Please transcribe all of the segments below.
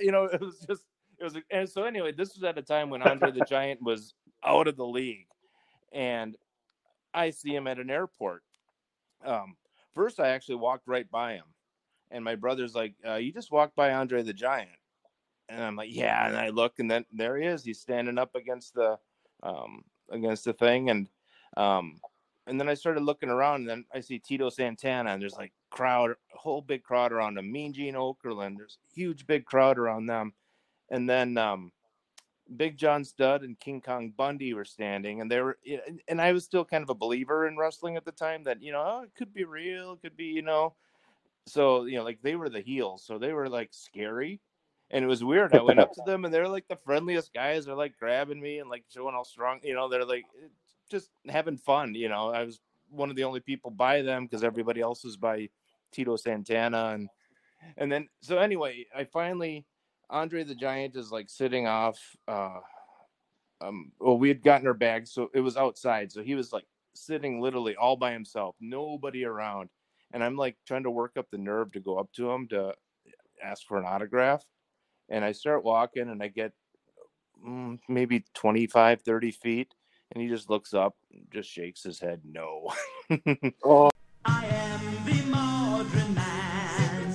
it was just, it was, and so anyway, this was at a time when Andre the Giant was out of the league, and I see him at an airport. Um, First, I actually walked right by him, and my brother's like, "You just walked by Andre the Giant," and I'm like, "Yeah." And I look, and then there he is. He's standing up against the thing, um, and then I started looking around, and then I see Tito Santana, and there's like a whole big crowd around him. Mean Gene Okerlund, there's a huge big crowd around them, and then Big John Studd and King Kong Bundy were standing, and they were, and I was still kind of a believer in wrestling at the time that, oh, it could be real, it could be, so, like they were the heels, so they were like scary. And it was weird. I went up to them and they're like the friendliest guys. They're like grabbing me and like showing how strong, they're like just having fun. I was one of the only people by them because everybody else was by Tito Santana. And then, so anyway, Andre the Giant is like sitting off. Well, we had gotten our bags, so it was outside. So he was like sitting literally all by himself, nobody around. And I'm like trying to work up the nerve to go up to him to ask for an autograph. And I start walking and I get maybe 25, 30 feet. And he just looks up and just shakes his head. No. Oh, I am the modern man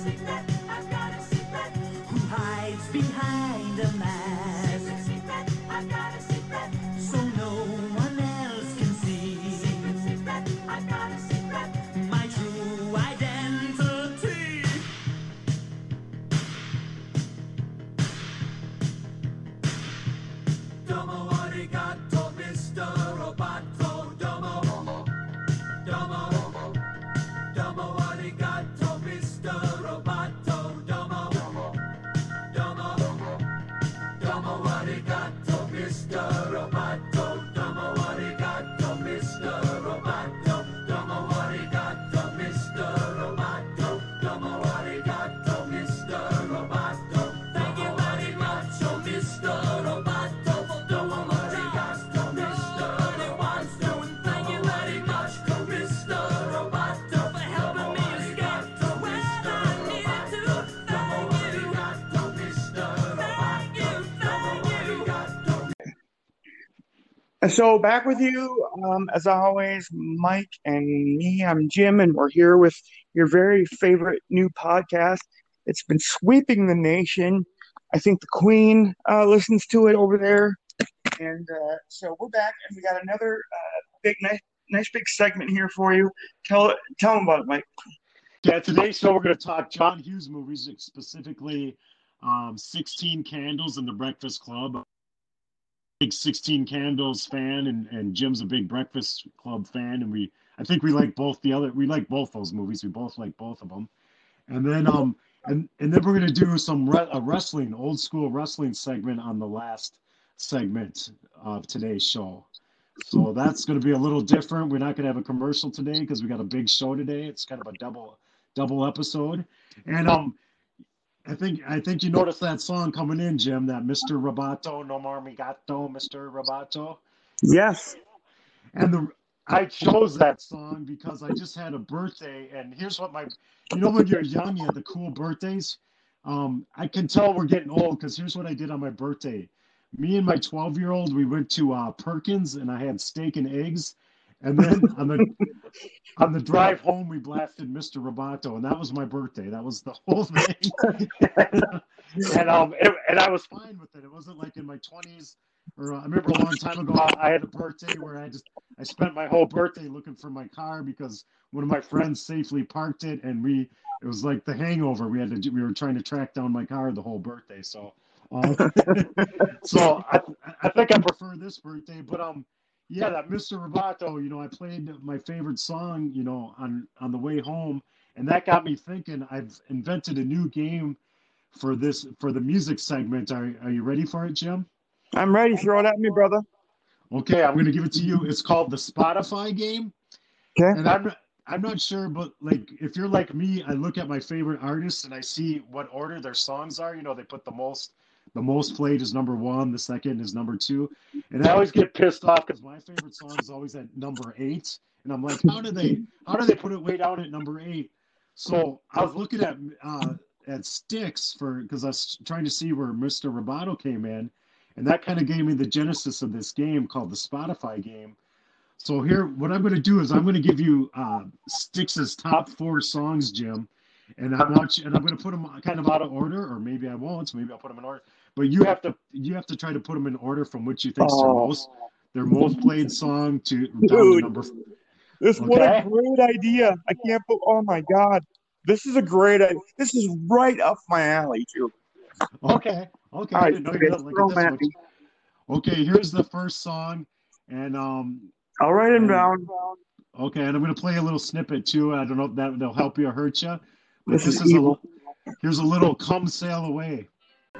who hides behind a mask so no one else can see my true identity. Domo arigato, Mr. Roboto. Domo, domo, domo arigato, Mr. Roboto. Domo, domo, domo arigato, Mr. Roboto. Domo arigato, Mr. Roboto. Domo arigato, Mr. Roboto. Domo arigato, Mr. Roboto. Thank you very much, oh Mr. Roboto. Domo arigato, Mr. Roboto. Thank you very much, oh Mr. Roboto, for helping me escape to where I needed to. Thank you, thank you, thank you. so back with you, as always, Mike and me. I'm Jim, and we're here with your very favorite new podcast. It's been sweeping the nation. I think the Queen listens to it over there, and so we're back, and we got another nice big segment here for you. Tell them about it, Mike. Yeah, today's show we're going to talk John Hughes movies, specifically 16 Candles and The Breakfast Club. Big 16 Candles fan, and Jim's a big Breakfast Club fan, and I think we like both those movies. We both like both of them. And then and then we're going to do a wrestling, old school wrestling segment on the last segment of today's show. So that's going to be a little different. We're not going to have a commercial today because we got a big show today. It's kind of a double episode. And I think you noticed that song coming in, Jim, that Mr. Roboto, no more me gato, Mr. Roboto. Yes. And I chose that song because I just had a birthday, and here's what when you're young, you have the cool birthdays. I can tell we're getting old because here's what I did on my birthday. Me and my 12-year-old, we went to Perkins, and I had steak and eggs. And then on the drive home, we blasted Mr. Roboto, and that was my birthday. That was the whole thing. and I was fine with it. It wasn't like in my 20s, or I remember a long time ago, I had a birthday where I spent my whole birthday looking for my car because one of my friends safely parked it, and it was like The Hangover. We were trying to track down my car the whole birthday. So, so I think I prefer this birthday, but yeah, that Mr. Roboto, I played my favorite song, on the way home, and that got me thinking. I've invented a new game for the music segment. Are you ready for it, Jim? I'm ready. Throw it at me, brother. Okay, I'm going to give it to you. It's called the Spotify game. Okay. And I'm not sure, but like if you're like me, I look at my favorite artists and I see what order their songs are. They put the most played is number 1, the second is number 2. And I always get pissed off because my favorite song is always at number 8. And I'm like, how do they put it way down at number 8? So I was looking at at Styx because I was trying to see where Mr. Roboto came in, and that kind of gave me the genesis of this game called the Spotify game. So here, what I'm going to do is I'm going to give you Styx's top 4 songs, Jim, and I'm going to put them kind of out of order, or maybe I won't. Maybe I'll put them in order. But you have to try to put them in order from which you think their most played song to down to Dude, number. what a great idea! I can't. Oh my God, this is a great idea. This is right up my alley, too. Okay. All right, I didn't know you like it this much. me. Okay, here's the first song, and I'll write him down. Okay, and I'm going to play a little snippet too. I don't know if that'll help you or hurt you. But This is evil. Here's a little "Come Sail Away."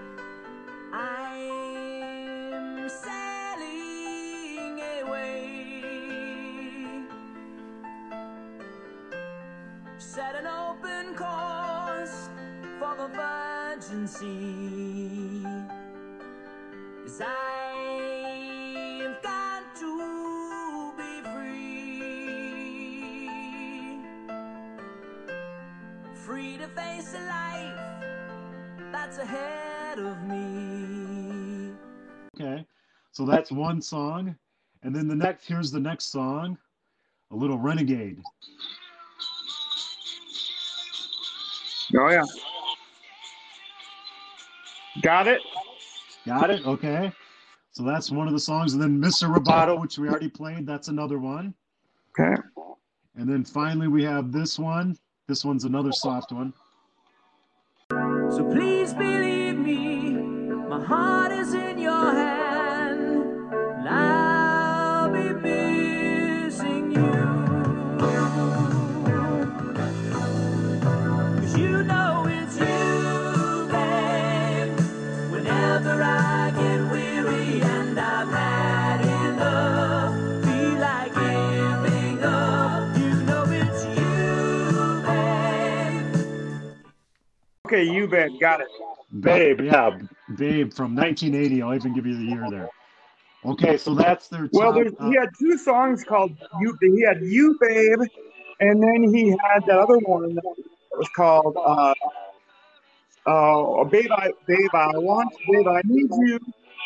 I'm sailing away, set an open course for the virgin sea, 'cause I've got to be free to face a life that's ahead of me. Okay, so that's one song, and then here's the next song, a little "Renegade." Oh yeah. Got it. Got it? Okay. So that's one of the songs, and then "Mr. Roboto," which we already played. That's another one. Okay. And then finally we have this one. This one's another soft one. So please believe me, my heart is in your hand, and I'll be missing you. 'Cause you know it's you, babe, whenever I get weary and I'm had enough, feel like giving up, you know it's you, babe. Okay, you babe, got it. Babe, yeah, Babe from 1980. I'll even give you the year there. Okay, so that's their top. Well, he had 2 songs called "You." He had "You Babe," and then he had that other one that was called "Babe, I Want You, Babe, I Need You."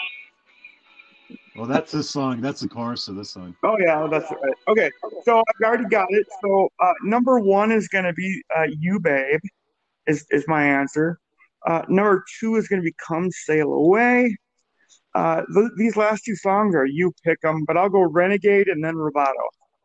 Well, that's this song. That's the chorus of this song. Oh yeah, that's right. Okay, so I've already got it. So number 1 is going to be "You Babe," is my answer. Number 2 is going to be "Come Sail Away." These last 2 songs are you pick them, but I'll go "Renegade" and then "Roboto."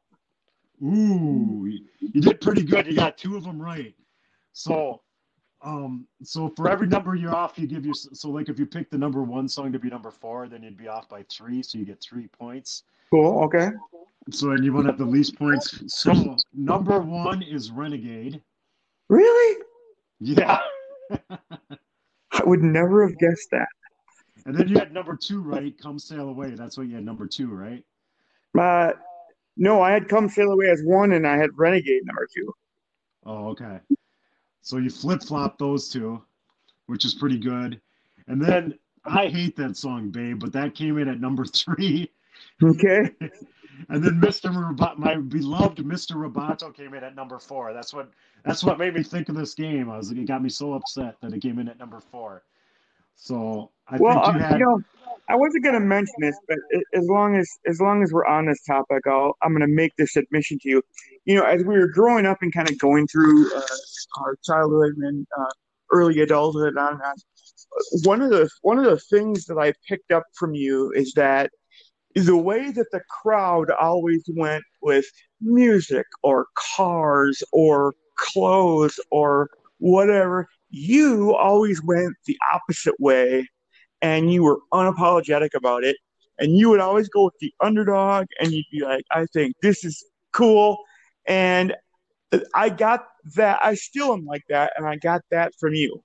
Ooh, you did pretty good. You got 2 of them right. So for every number you're off, so like if you pick the number 1 song to be number 4, then you'd be off by 3, so you get 3 points. Cool. Okay. So and you want to have the least points. So number 1 is "Renegade." Really? Yeah. I would never have guessed that. And then you had number 2 right, "Come Sail Away." That's what you had number 2, right? No, I had "Come Sail Away" as 1, and I had "Renegade" number 2. Oh, okay. So you flip-flop those 2, which is pretty good. And then I hate that song, Babe, but that came in at number 3. Okay. And then my beloved Mr. Roboto came in at number 4. That's what made me think of this game. It got me so upset that it came in at number 4. So I think you had. I wasn't going to mention this, but as long as we're on this topic, I'm going to make this admission to you. As we were growing up and kind of going through our childhood and early adulthood, on one of the things that I picked up from you is that the way that the crowd always went with music or cars or clothes or whatever, you always went the opposite way, and you were unapologetic about it, and you would always go with the underdog, and you'd be like, I think this is cool. And I got that. I still am like that, and I got that from you.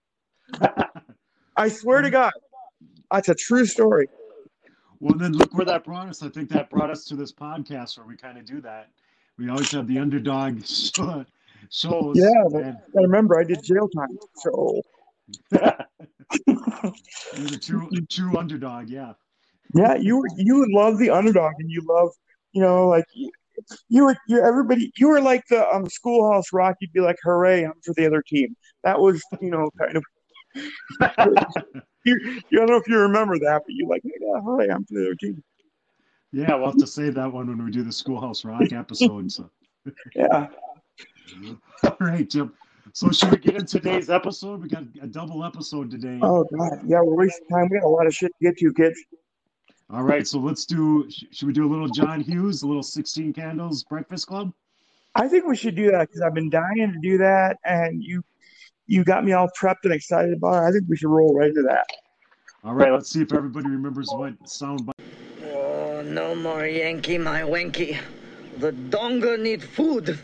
I swear to God, that's a true story. Well, then look where that brought us. I think that brought us to this podcast where we kind of do that. We always have the underdog shows. Yeah, but I remember I did jail time, so you're the true underdog. Yeah. Yeah, you love the underdog, and you love, like you were like the Schoolhouse Rock. You'd be like, "Hooray, I'm for the other team." That was, kind of. You don't know if you remember that, but you're like, "Yeah, hooray, I'm for the other team." Yeah, we'll have to save that one when we do the Schoolhouse Rock episode. So, Yeah. all right, Jim. So, should we get into today's episode? We got a double episode today. Oh God, yeah, we're wasting time. We got a lot of shit to get to, kids. All right, so let's do. Should we do a little John Hughes, a little 16 Candles Breakfast Club? I think we should do that because I've been dying to do that, and you got me all prepped and excited about it. I think we should roll right into that. All right, let's see if everybody remembers what sound. Oh, no more Yankee, my wanky. The donga need food.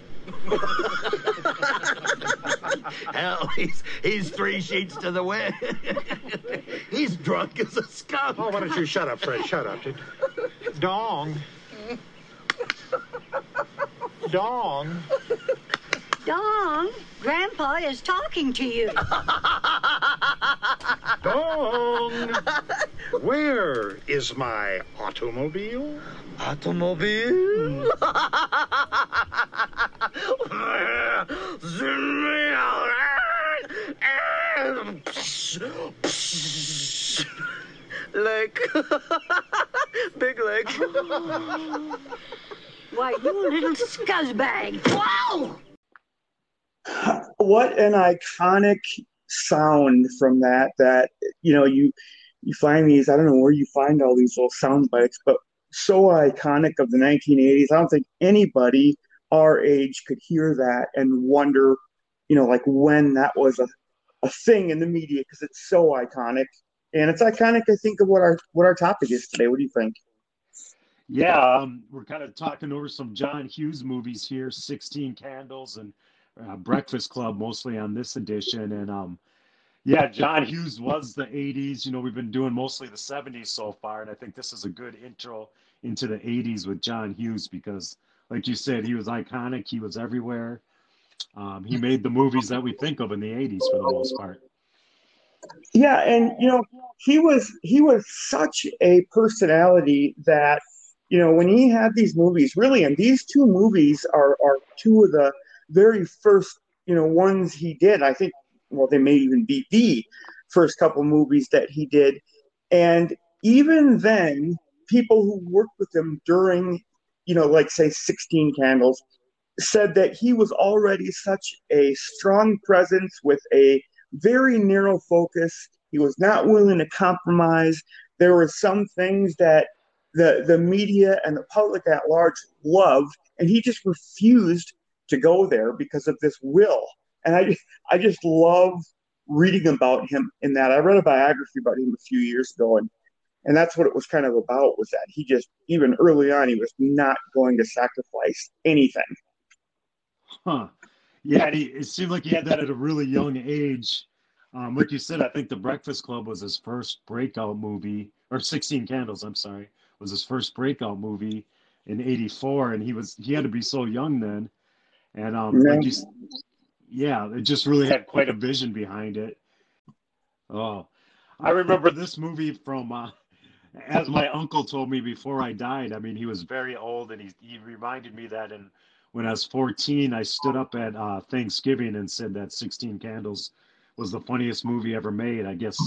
Hell, he's 3 sheets to the wind. He's drunk as a skunk. Oh, why don't you shut up, Fred? Shut up, dude. Dong. Dong. Dong, Grandpa is talking to you. Dong. Where is my automobile? Automobile? Leg. Big leg. Why, you little scuzzbag. Wow! What an iconic sound from that you find these. I don't know where you find all these little sound bites, but so iconic of the 1980s. I don't think anybody our age could hear that and wonder, like when that was a thing in the media, because it's so iconic. And it's iconic, I think, of what our topic is today. What do you think? Yeah, we're kind of talking over some John Hughes movies here, 16 Candles and Breakfast Club, mostly on this edition. And yeah, John Hughes was the 80s. We've been doing mostly the 70s so far, and I think this is a good intro into the 80s with John Hughes because, like you said, he was iconic. He was everywhere. He made the movies that we think of in the 80s for the most part. Yeah, and he was such a personality that when he had these movies, really, and these two movies are two of the very first ones he did. I think, well, they may even be the first couple movies that he did, and even then, people who worked with him during like say 16 Candles said that he was already such a strong presence with a very narrow focus. He was not willing to compromise. There were some things that the media and the public at large loved, and he just refused to go there because of this will. And I just love reading about him in that. I read a biography about him a few years ago, and that's what it was kind of about, was that he just, even early on, he was not going to sacrifice anything. Huh. Yeah, and it seemed like he had that at a really young age. Like you said, I think The Breakfast Club was his first breakout movie, or 16 Candles, I'm sorry, was his first breakout movie in '84, and he had to be so young then. And like you, yeah, it just really had quite a vision behind it. Oh, I remember this movie from, as my uncle told me before I died. I mean, he was very old, and he reminded me that when I was 14, I stood up at Thanksgiving and said that 16 Candles was the funniest movie ever made. I guess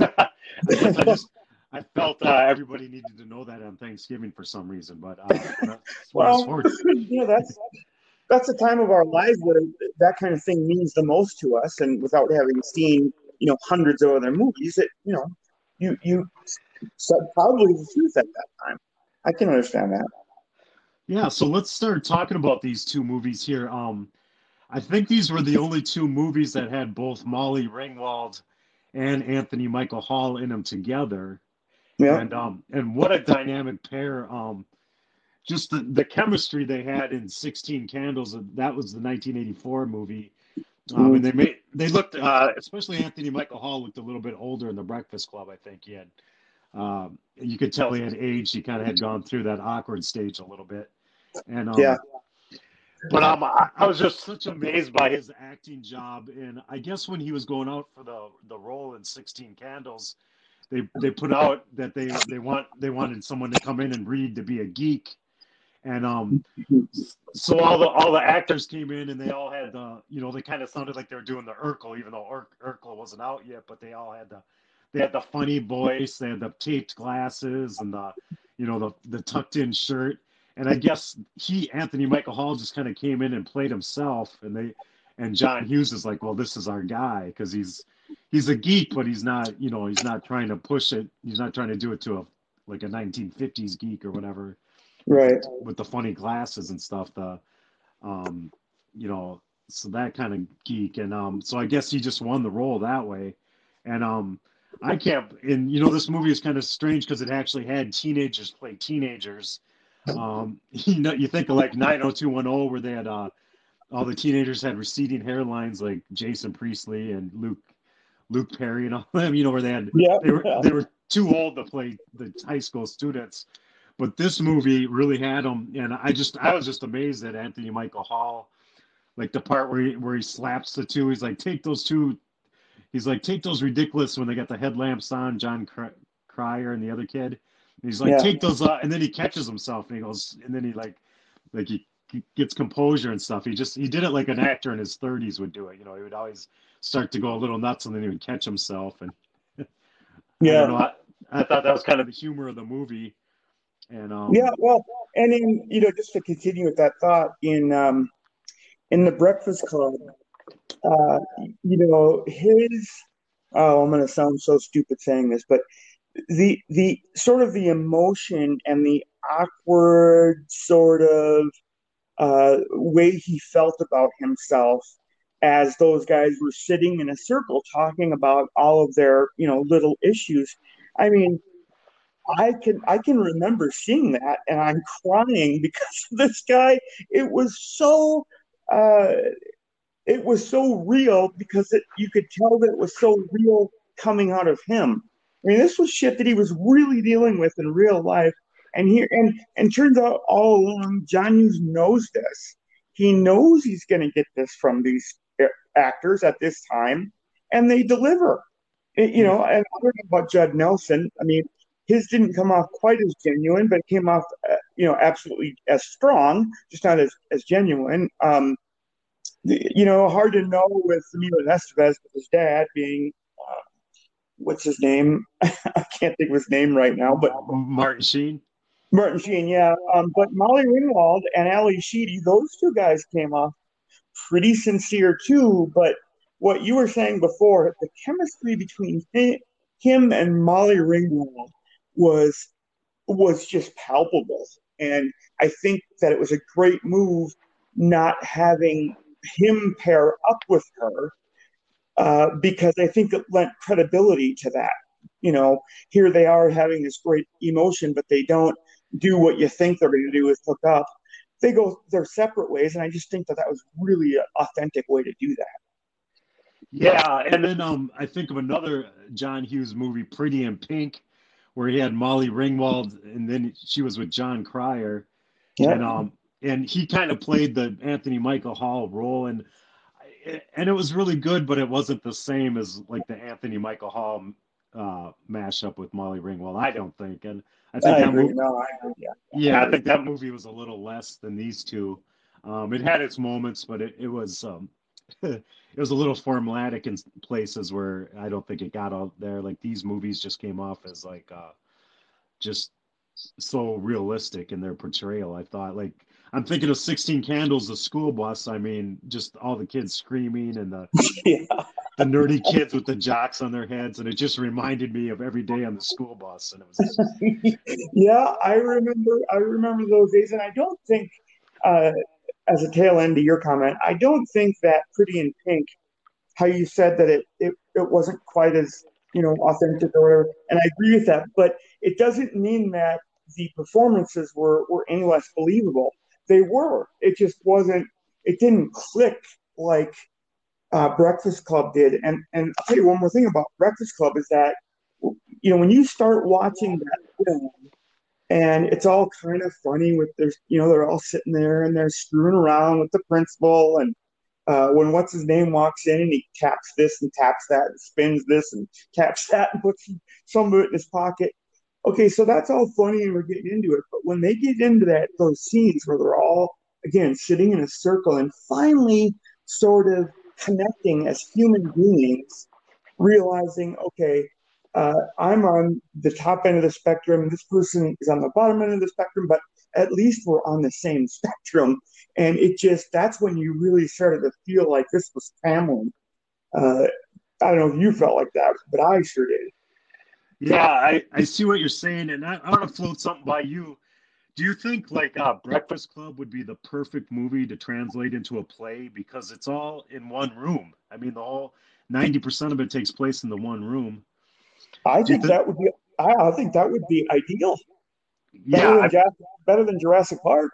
I felt everybody needed to know that on Thanksgiving for some reason. But well, that's the time of our lives where that kind of thing means the most to us, and without having seen hundreds of other movies, it you said probably the truth at that time. I can understand that. Yeah, so let's start talking about these two movies here. I think these were the only two movies that had both Molly Ringwald and Anthony Michael Hall in them together. Yeah. And what a dynamic pair. Just the chemistry they had in 16 Candles. That was the 1984 movie. And they looked, especially Anthony Michael Hall looked a little bit older in The Breakfast Club. I think he had, you could tell he had aged. He kind of had gone through that awkward stage a little bit. And yeah. But I was just such amazed by his acting job, and I guess when he was going out for the role in 16 Candles, they put out that they wanted someone to come in and read to be a geek, And so all the actors came in, and they all had they kind of sounded like they were doing the Urkel, even though Urkel wasn't out yet, but they all had the funny voice, they had the taped glasses, and the tucked in shirt. And I guess Anthony Michael Hall just kind of came in and played himself, and John Hughes is like, well, this is our guy, because he's a geek, but he's not trying to push it. He's not trying to do it to a 1950s geek or whatever. Right. With the funny glasses and stuff, so that kind of geek. And so I guess he just won the role that way. And this movie is kind of strange because it actually had teenagers play teenagers. You think of like 90210, where they had all the teenagers had receding hairlines, like Jason Priestley and Luke Perry and all them, where they were too old to play the high school students. But this movie really had them, and I was just amazed at Anthony Michael Hall, like the part where he slaps the two. He's like, take those ridiculous, when they got the headlamps on, John Cryer and the other kid. And he's like, take those and then he catches himself, and he goes, and then he he gets composure and stuff. He did it like an actor in his 30s would do it. He would always start to go a little nuts, and then he would catch himself. And I thought that was kind of the humor of the movie. And well, and then just to continue with that thought, in The Breakfast Club, his I'm going to sound so stupid saying this, but the sort of the emotion and the awkward sort of way he felt about himself as those guys were sitting in a circle talking about all of their little issues. I mean, I can remember seeing that, and I'm crying because of this guy. It was so real, because you could tell that it was so real coming out of him. I mean, this was shit that he was really dealing with in real life, and turns out all along, John Hughes knows this. He knows he's going to get this from these actors at this time, and they deliver. And I don't know about Judd Nelson. I mean, his didn't come off quite as genuine, but it came off, absolutely as strong, just not as genuine. Hard to know with Emilio Estevez, with his dad being, what's his name? I can't think of his name right now, but Martin Sheen. Martin Sheen, yeah. But Molly Ringwald and Ali Sheedy, those two guys came off pretty sincere too. But what you were saying before, the chemistry between him and Molly Ringwald was just palpable. And I think that it was a great move not having him pair up with her, because I think it lent credibility to that. Here they are having this great emotion, but they don't do what you think they're going to do, is hook up. They go their separate ways, and I just think that was really an authentic way to do that. Yeah, and then I think of another John Hughes movie, Pretty in Pink, where he had Molly Ringwald, and then she was with John Cryer. Yeah. And he kind of played the Anthony Michael Hall role, and it was really good, but it wasn't the same as like the Anthony Michael Hall mashup with Molly Ringwald, I don't think. And I think I think that movie was a little less than these two. It had its moments, but it was it was a little formulaic in places where I don't think it got out there. Like, these movies just came off as like just so realistic in their portrayal. I thought, like, I'm thinking of 16 Candles, the school bus. I mean, just all the kids screaming, and the nerdy kids with the jocks on their heads, and it just reminded me of every day on the school bus. And it was yeah, I remember those days, and I don't think, as a tail end to your comment, I don't think that Pretty in Pink, how you said that it wasn't quite as authentic or whatever, and I agree with that, but it doesn't mean that the performances were any less believable. They were. It just wasn't. It didn't click like Breakfast Club did. And I'll tell you one more thing about Breakfast Club is that when you start watching that film, and it's all kind of funny with they're all sitting there and they're screwing around with the principal, and when what's his name walks in and he taps this and taps that and spins this and taps that and puts some of it in his pocket. Okay, so that's all funny and we're getting into it, but when they get into those scenes where they're all again sitting in a circle and finally sort of connecting as human beings, realizing, okay, I'm on the top end of the spectrum, and this person is on the bottom end of the spectrum, but at least we're on the same spectrum. And that's when you really started to feel like this was family. Uh, I don't know if you felt like that, but I sure did. Yeah, I see what you're saying, and I want to float something by you. Do you think like Breakfast Club would be the perfect movie to translate into a play because it's all in one room? I mean, the whole 90% of it takes place in the one room. I Do you think think? that would be. I think that would be ideal. Better Yeah, than better than Jurassic Park.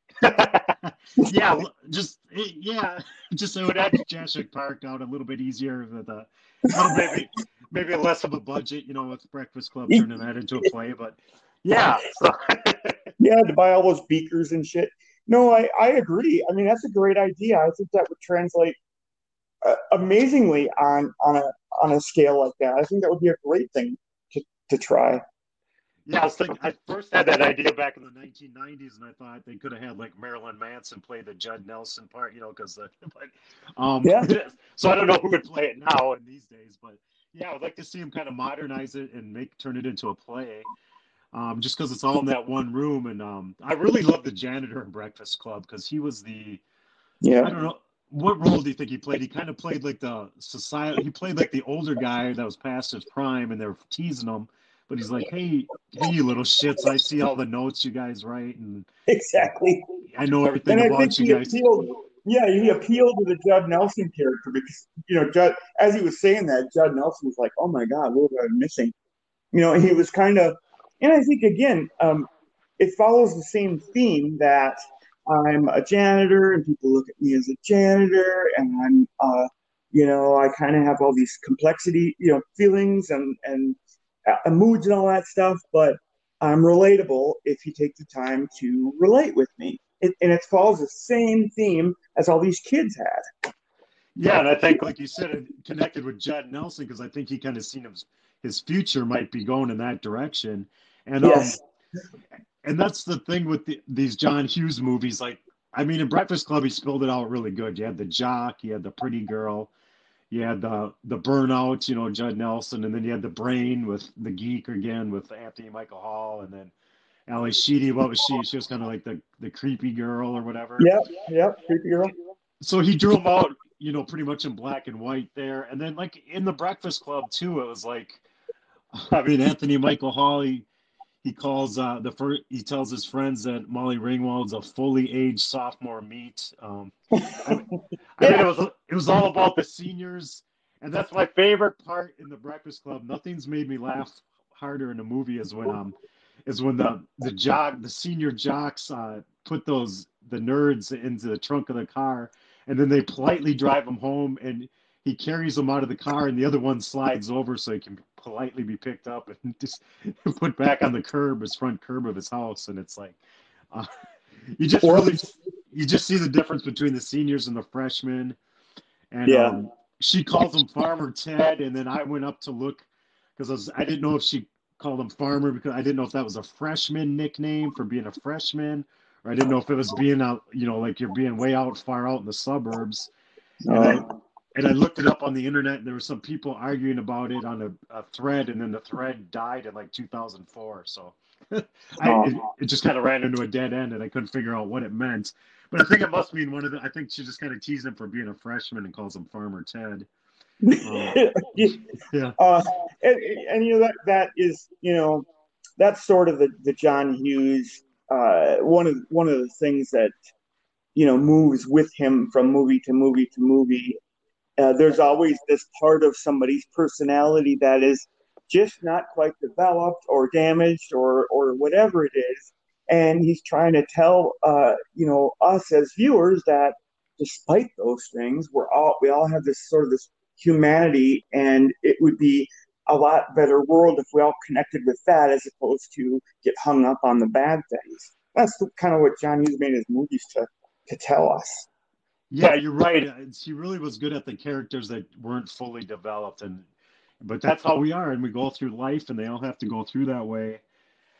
yeah, yeah, just I would add Jurassic Park out a little bit easier with a little bit maybe less of a budget, with Breakfast Club turning that into a play. But yeah, so Yeah, to buy all those beakers and shit. No, I agree. I mean, that's a great idea. I think that would translate amazingly on a scale like that. I think that would be a great thing to try. yeah, I first had that idea back in the 1990s, and I thought they could have had like Marilyn Manson play the Judd Nelson part, because Yeah. so I don't know who would play it now in these days, but yeah, I would like to see him kind of modernize it and turn it into a play. Just because it's all in that one room. And I really love the janitor in Breakfast Club because he was I Yeah. don't know, what role do you think he played? He kind of played like he played like the older guy that was past his prime and they're teasing him. But he's like, hey, you little shits, I see all the notes you guys write and Exactly. I know everything And I think about you he guys. appealed. Yeah, he appealed to the Judd Nelson character because Judd, as he was saying that, Judd Nelson was like, "Oh my God, what was I missing?" He was kind of, and I think again, it follows the same theme that I'm a janitor and people look at me as a janitor, and I kind of have all these complexity, feelings and moods and all that stuff, but I'm relatable if you take the time to relate with me. And it follows the same theme as all these kids had. Yeah, and I think, like you said, it connected with Judd Nelson because I think he kind of seen his future might be going in that direction. And Yes. and that's the thing with these John Hughes movies. Like, I mean, in Breakfast Club, he spilled it out really good. You had the jock, you had the pretty girl, you had the burnout, Judd Nelson, and then you had the brain with the geek again with Anthony Michael Hall, and then Ali Sheedy. What was she? She was kind of like the creepy girl or whatever. Yep. Yep. Creepy girl. So he drew them out, pretty much in black and white there. And then like in the Breakfast Club too, it was like, I mean, Anthony Michael Hall, he calls he tells his friends that Molly Ringwald's a fully aged sophomore meat. I mean, it was all about the seniors, and that's my favorite part in the Breakfast Club. Nothing's made me laugh harder in a movie is when the senior jocks put the nerds into the trunk of the car, and then they politely drive them home, and he carries them out of the car, and the other one slides over so he can politely be picked up and just put back on the curb, his front curb of his house, and it's like. Uh, you just see the difference between the seniors and the freshmen. And Yeah. She calls him Farmer Ted, and then I went up to look because I didn't know if she called him Farmer because I didn't know if that was a freshman nickname for being a freshman, or I didn't know if it was being out, like you're being way out far out in the suburbs. And I looked it up on the internet, and there were some people arguing about it on a thread, and then the thread died in like 2004. So it just kind of ran into a dead end, and I couldn't figure out what it meant. But I think it must mean I think she just kind of teased him for being a freshman and calls him Farmer Ted. Yeah. And that is that's sort of the John Hughes one of the things that moves with him from movie to movie to movie. There's always this part of somebody's personality that is just not quite developed or damaged or whatever it is, and he's trying to tell us as viewers that despite those things, we all have this sort of this humanity, and it would be a lot better world if we all connected with that as opposed to get hung up on the bad things. That's kind of what John Hughes made his movies to tell us. Yeah, you're right. He really was good at the characters that weren't fully developed, but that's how we are, and we go through life, and they all have to go through that way.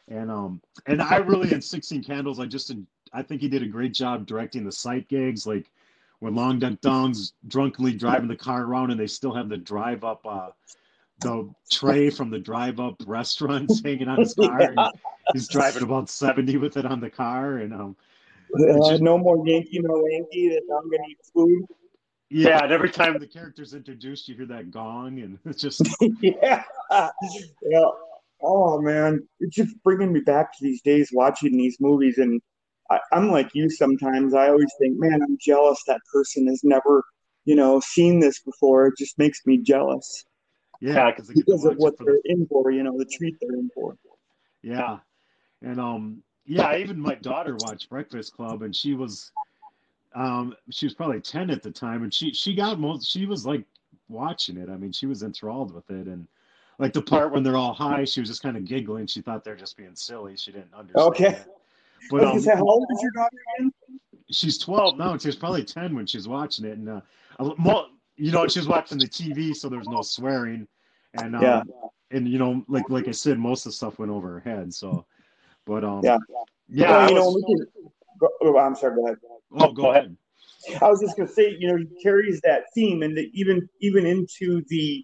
And I really, in 16 Candles, I think he did a great job directing the sight gigs, like when Long Duck Dong's drunkenly driving the car around and they still have the drive up the tray from the drive up restaurants hanging on his car. And he's driving about 70 with it on the car, and it's just No more Yankee, no Yankee. That I'm gonna eat food. yeah. And every time the character's introduced, you hear that gong, and it's just Yeah, yeah. Oh man, it's just bringing me back to these days watching these movies, and I'm like you. Sometimes I always think, man, I'm jealous that person has never, seen this before. It just makes me jealous yeah, because they get to because of watch it what for the they're in for. The treat they're in for. yeah. And yeah, even my daughter watched Breakfast Club, and she was probably 10 at the time, and she was like watching it. I mean, she was enthralled with it, and like the part when they're all high, she was just kind of giggling. She thought they're just being silly. She didn't understand Okay, it. I But was gonna say, how old is your daughter again? she's 12 now, and she was probably 10 when she was watching it, and she was watching the TV, so there's no swearing, and Yeah, like I said, most of the stuff went over her head. So, but yeah. yeah, Well, I was. we can. I'm sorry. Go ahead. Oh, go ahead. I was just gonna say, he carries that theme, and even into the,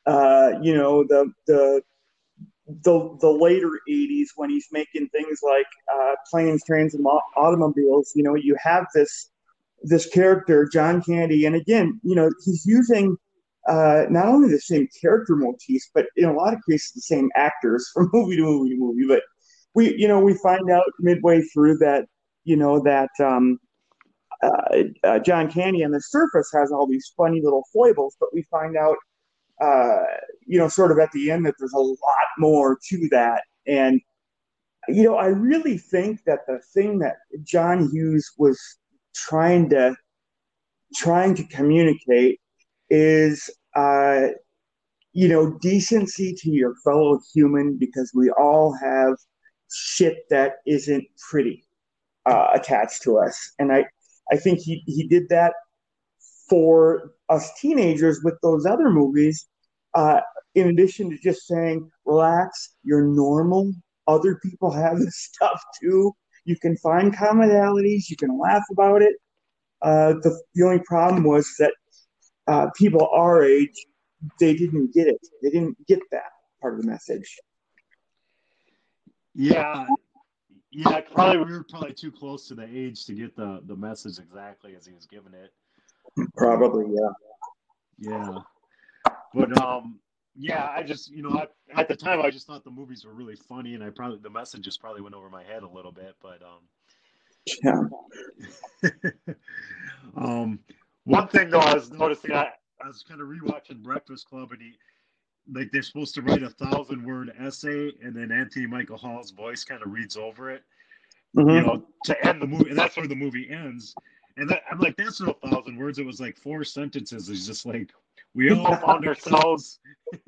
the later '80s when he's making things like planes, trains, and automobiles. You have this character, John Candy, and again, he's using not only the same character motifs, but in a lot of cases the same actors from movie to movie to movie. But we find out midway through that John Candy on the surface has all these funny little foibles, but we find out, sort of at the end that there's a lot more to that. And, I really think that the thing that John Hughes was trying to communicate is, decency to your fellow human, because we all have shit that isn't pretty attached to us. And I think he did that for us teenagers with those other movies. In addition to just saying, relax, you're normal. Other people have this stuff too. You can find commonalities. You can laugh about it. The only problem was that people our age, they didn't get it. They didn't get that part of the message. Yeah, yeah. Probably we were probably too close to the age to get the message exactly as he was giving it. Probably, yeah. Yeah, but yeah. I just at the time I just thought the movies were really funny, and the messages probably went over my head a little bit, but Yeah. one thing though I was noticing, I was kind of rewatching Breakfast Club, and they're supposed to write a 1,000-word essay, and then Anthony Michael Hall's voice kind of reads over it, Mm-hmm. to end the movie, and that's where the movie ends. And I'm like, that's not 1,000 words. It was like 4 sentences. It's just like, we all found ourselves.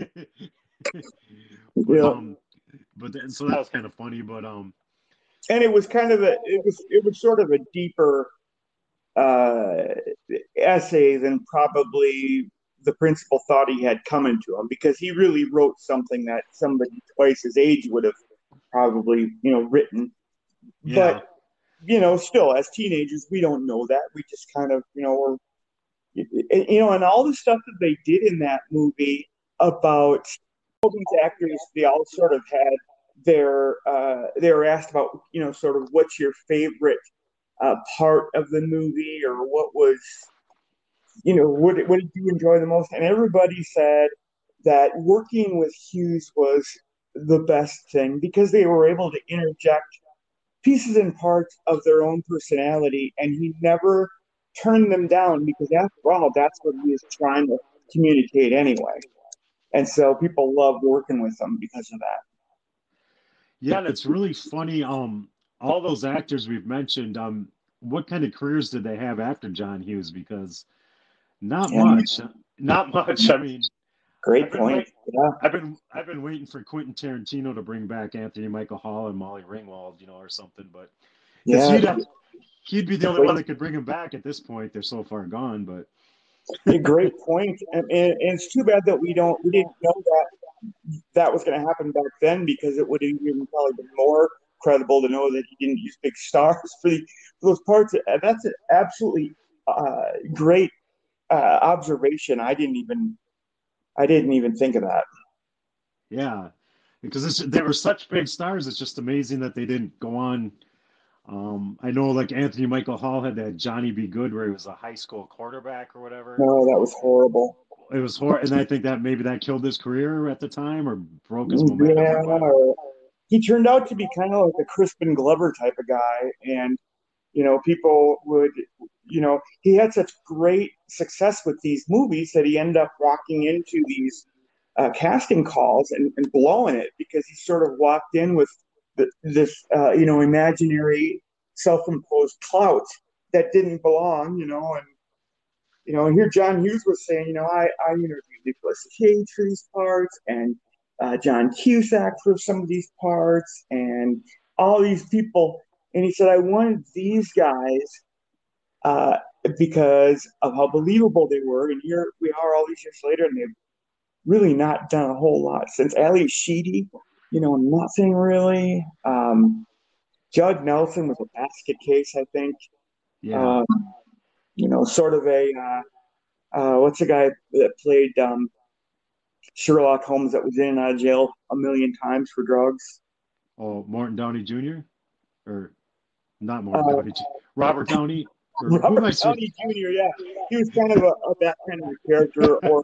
but Yeah. so that was kind of funny. But And it was kind of it was sort of a deeper uh, essay than probably the principal thought he had coming to him, because he really wrote something that somebody twice his age would have probably written. yeah, But still, as teenagers, we don't know that. We just kind of we're and all the stuff that they did in that movie about all these actors, they all sort of had they were asked about sort of what's your favorite part of the movie, or what was what did you enjoy the most, and everybody said that working with Hughes was the best thing, because they were able to interject pieces and parts of their own personality, and he never turned them down, because after all, that's what he was trying to communicate anyway. And so people love working with him because of that. yeah. And it's really funny. All those actors we've mentioned, what kind of careers did they have after John Hughes? Because not Yeah, much, not much. I mean, great I've been point. wait, Yeah, I've been waiting for Quentin Tarantino to bring back Anthony Michael Hall and Molly Ringwald, or something. But because yeah. he'd be the only Wait, one that could bring him back at this point. They're so far gone. But A great point, and it's too bad that we didn't know that was going to happen back then, because it would have even probably been more credible to know that he didn't use big stars for those parts. That's an absolutely great observation. I didn't even think of that. Yeah, because they were such big stars. It's just amazing that they didn't go on. I know like Anthony Michael Hall had that Johnny Be Good where he was a high school quarterback or whatever. No, that was horrible. It was horrible, and I think that maybe that killed his career at the time or broke his momentum. Yeah, he turned out to be kind of like a Crispin Glover type of guy, and people would, he had such great success with these movies that he ended up walking into these casting calls and blowing it, because he sort of walked in with this imaginary self-imposed clout that didn't belong, and here John Hughes was saying, I interviewed Nicolas Cage for these parts, and John Cusack for some of these parts, and all these people. And he said, I wanted these guys because of how believable they were. And here we are all these years later, and they've really not done a whole lot since. Ali Sheedy, nothing really. Judd Nelson was a basket case, I think. Yeah. Sort of a what's the guy that played Sherlock Holmes that was in and out of jail a million times for drugs? Oh, Morton Downey Jr. or not Morton Downey, Robert Downey. Robert Downey Jr. Yeah, he was kind of that kind of a character, or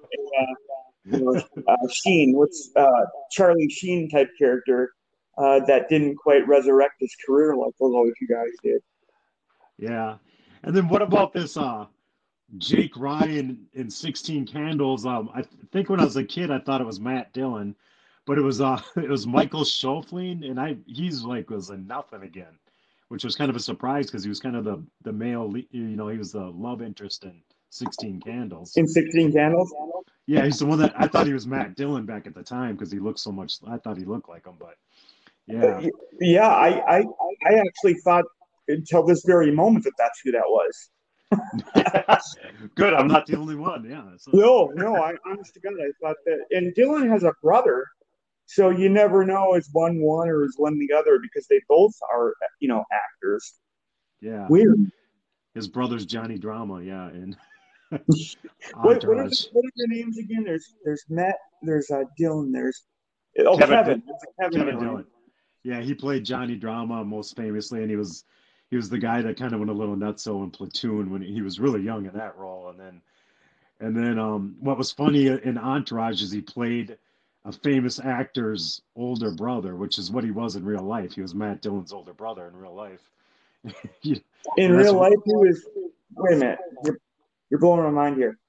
Sheen, what's Charlie Sheen type character that didn't quite resurrect his career like those other two guys did. Yeah, and then what about this Jake Ryan in 16 Candles? I think when I was a kid, I thought it was Matt Dillon, but it was Michael Schofield, and he's like was in Nothing Again, which was kind of a surprise because he was kind of the male, he was the love interest in 16 Candles. In 16 Candles? Yeah, he's the one that I thought he was Matt Dillon back at the time because he looked so much. I thought he looked like him, but yeah. Yeah, I actually thought until this very moment that that's who that was. Good, I'm not the only one. Yeah. So. No, honest to God, I thought that. And Dillon has a brother, so you never know is one or is one the other, because they both are, actors. Yeah. Weird. His brother's Johnny Drama, yeah, and what are their names again? There's Matt, there's Dillon, there's Kevin Dillon. Yeah, he played Johnny Drama most famously, and he was the guy that kind of went a little nutso in Platoon when he was really young in that role. And then what was funny in Entourage is he played a famous actor's older brother, which is what he was in real life. He was Matt Dillon's older brother in real life. In real life, he was. Wait a minute, you're blowing my mind here.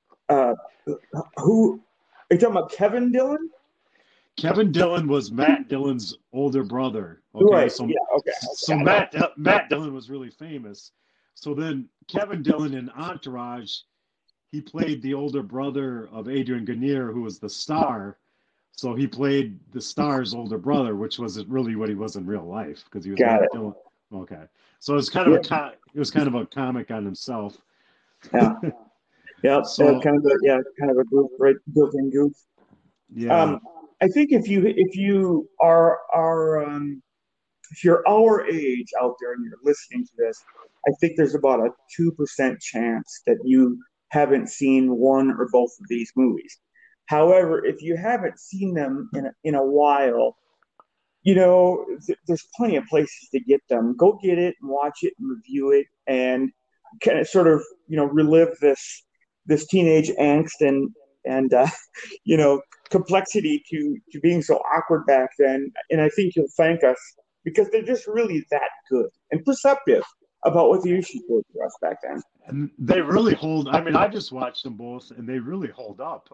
Who are you talking about? Kevin Dillon? Kevin Dillon was Matt Dillon's older brother. Okay, right. So, yeah, okay. So Matt Dillon was really famous. So then Kevin Dillon in Entourage, he played the older brother of Adrian Grenier, who was the star. So he played the star's older brother, which wasn't really what he was in real life because he was Matt Dillon. Okay, so it was kind of a comic on himself. Yeah, yeah. So kind of a goof, right? Built-in goof. Yeah. I think if you are if you're our age out there and you're listening to this, I think there's about a 2% chance that you haven't seen one or both of these movies. However, if you haven't seen them in a while, there's plenty of places to get them. Go get it and watch it and review it and kind of sort of relive this teenage angst and complexity to being so awkward back then. And I think you'll thank us because they're just really that good and perceptive about what the issues were for us back then. And they really hold. I mean, I just watched them both, and they really hold up.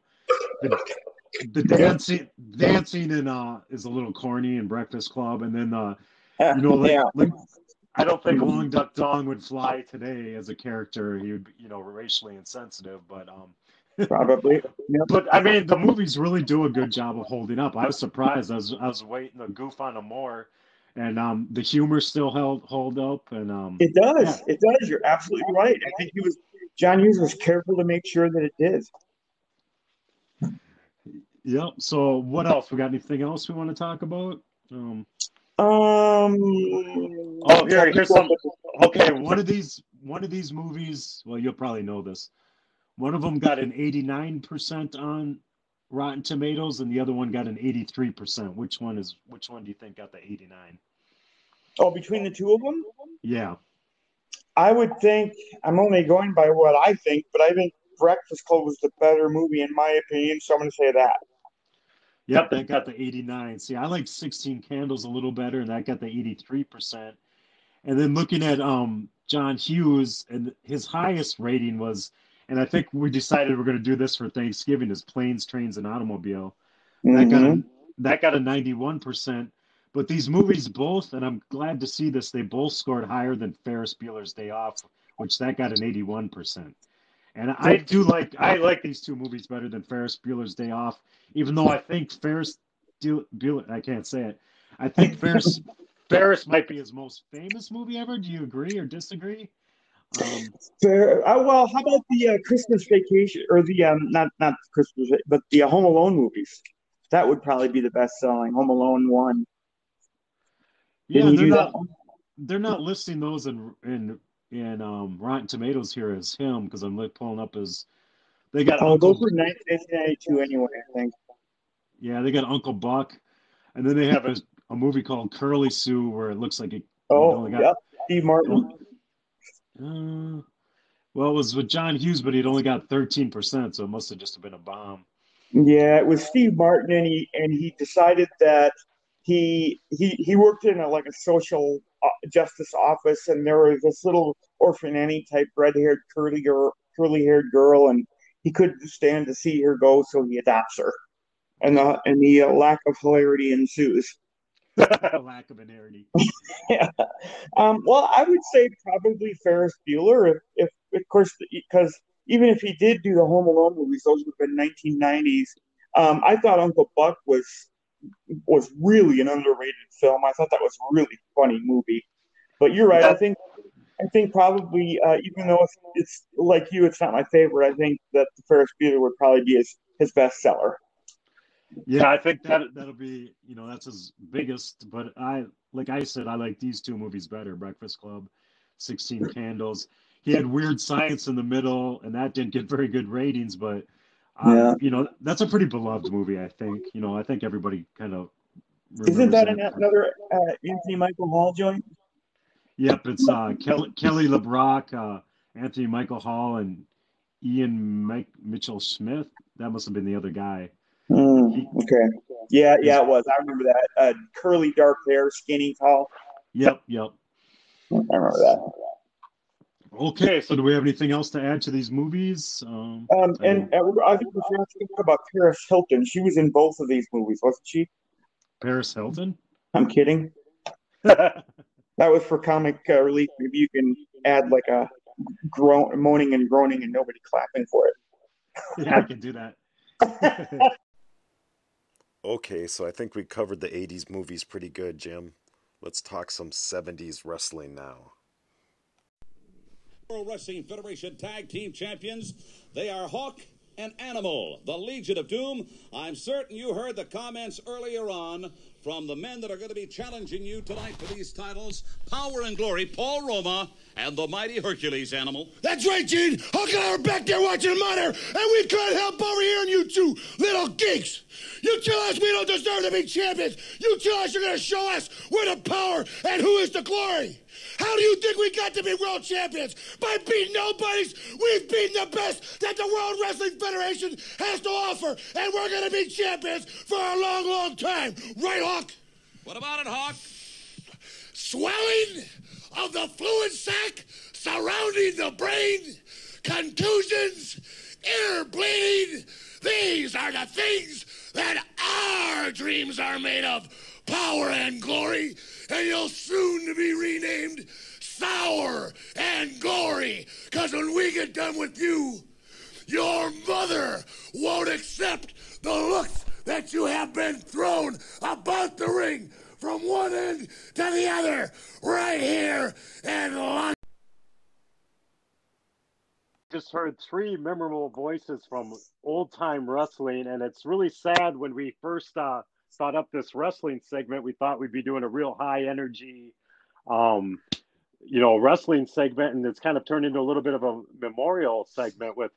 The dancing in is a little corny in Breakfast Club, and then like I don't think Long Duck Dong would fly today as a character. He would, racially insensitive, but probably. Yep. But I mean, the movies really do a good job of holding up. I was surprised. I was waiting to goof on them more, and the humor still hold up. And it does. Yeah. It does. You're absolutely right. I think John Hughes was careful to make sure that it did. Yep. So what else? We got anything else we want to talk about? Um, Oh, here's some. Okay, one of these movies. Well, you'll probably know this. One of them got an 89% on Rotten Tomatoes, and the other one got an 83%. Which one do you think got the 89? Oh, between the two of them? Yeah. I would think, I'm only going by what I think, but I think Breakfast Club was the better movie in my opinion, so I'm going to say that. Yep, that got the 89. See, I like 16 Candles a little better, and that got the 83%. And then looking at John Hughes, and his highest rating was, and I think we decided we're going to do this for Thanksgiving, is Planes, Trains, and Automobile. Mm-hmm. That got a 91%. But these movies both, and I'm glad to see this, they both scored higher than Ferris Bueller's Day Off, which that got an 81%. And I like these two movies better than Ferris Bueller's Day Off, even though I think Ferris Bueller, I can't say it. I think Ferris might be his most famous movie ever. Do you agree or disagree? Well, how about the Christmas Vacation, or the not Christmas, but the Home Alone movies? That would probably be the best selling. Home Alone 1. Yeah, Didn't he do that? they're not listing those in Rotten Tomatoes here as him, because I'm pulling up his. They got Oh, Uncle. those were 1992 anyway, I think. Yeah, they got Uncle Buck, and then they have a movie called Curly Sue where it looks like it. Oh, only got, yep. Steve Martin. Well, it was with John Hughes, but he'd only got 13%, so it must have just been a bomb. Yeah, it was Steve Martin, and he decided that he worked in like a social justice office, and there was this little orphan Annie type red-haired curly-haired girl, and he couldn't stand to see her go, so he adopts her, and the lack of hilarity ensues. Lack of hilarity. Yeah. Well, I would say probably Ferris Bueller, if of course, because even if he did do the Home Alone movies, those would have been 1990s. I thought Uncle Buck was really an underrated film. I thought that was a really funny movie. But you're right. I think probably even though it's like you, it's not my favorite. I think that the Ferris Bueller would probably be his best seller. Yeah, I think that'll be, that's his biggest. But like I said, I like these two movies better. Breakfast Club, 16 Candles. He had Weird Science in the middle, and that didn't get very good ratings. But that's a pretty beloved movie. I think. I think everybody kind of. Isn't that another Anthony Michael Hall joint? Yep, it's Kelly LeBrock, Anthony Michael Hall, and Ian Mitchell Smith. That must have been the other guy. Okay. Yeah, it was. I remember that. Curly, dark hair, skinny, tall. Yep. I remember that. Okay, so do we have anything else to add to these movies? And I think we forgot to talk about Paris Hilton. She was in both of these movies, wasn't she? Paris Hilton? I'm kidding. That was for comic relief. Maybe you can add like a moaning and groaning and nobody clapping for it. Yeah, I can do that. Okay, so I think we covered the 80s movies pretty good, Jim. Let's talk some 70s wrestling now. World Wrestling Federation Tag Team Champions. They are Hawk and Animal, the Legion of Doom. I'm certain you heard the comments earlier on from the men that are going to be challenging you tonight for these titles. Power and Glory, Paul Roma, and the mighty Hercules, Animal. That's right, Gene. Hawk and I are back there watching the monitor, and we can't help overhearing you two little geeks. You tell us we don't deserve to be champions. You tell us you're going to show us where the power and who is the glory. How do you think we got to be world champions? By beating nobodies? We've beaten the best that the World Wrestling Federation has to offer, and we're going to be champions for a long, long time. Right, Hawk? What about it, Hawk? Swelling of the fluid sac surrounding the brain, contusions, ear bleeding. These are the things that our dreams are made of. Power and glory, and you'll soon be renamed Sour and Glory, because when we get done with you, your mother won't accept the looks that you have been thrown about the ring from one end to the other, right here in London. just heard three memorable voices from old time wrestling, and it's really sad. When we first thought up this wrestling segment, we thought we'd be doing a real high energy, wrestling segment, and it's kind of turned into a little bit of a memorial segment with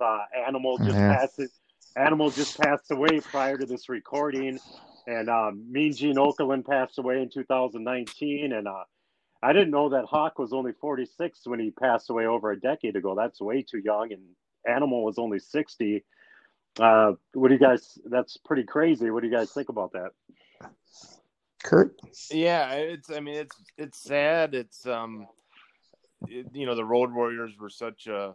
Animal just passed away prior to this recording, and Mean Gene Okerlund passed away in 2019, and I didn't know that Hawk was only 46 when he passed away over a decade ago. That's way too young, and Animal was only 60. What do you guys? That's pretty crazy. What do you guys think about that? Kurt? Yeah, it's sad. It's the Road Warriors were such a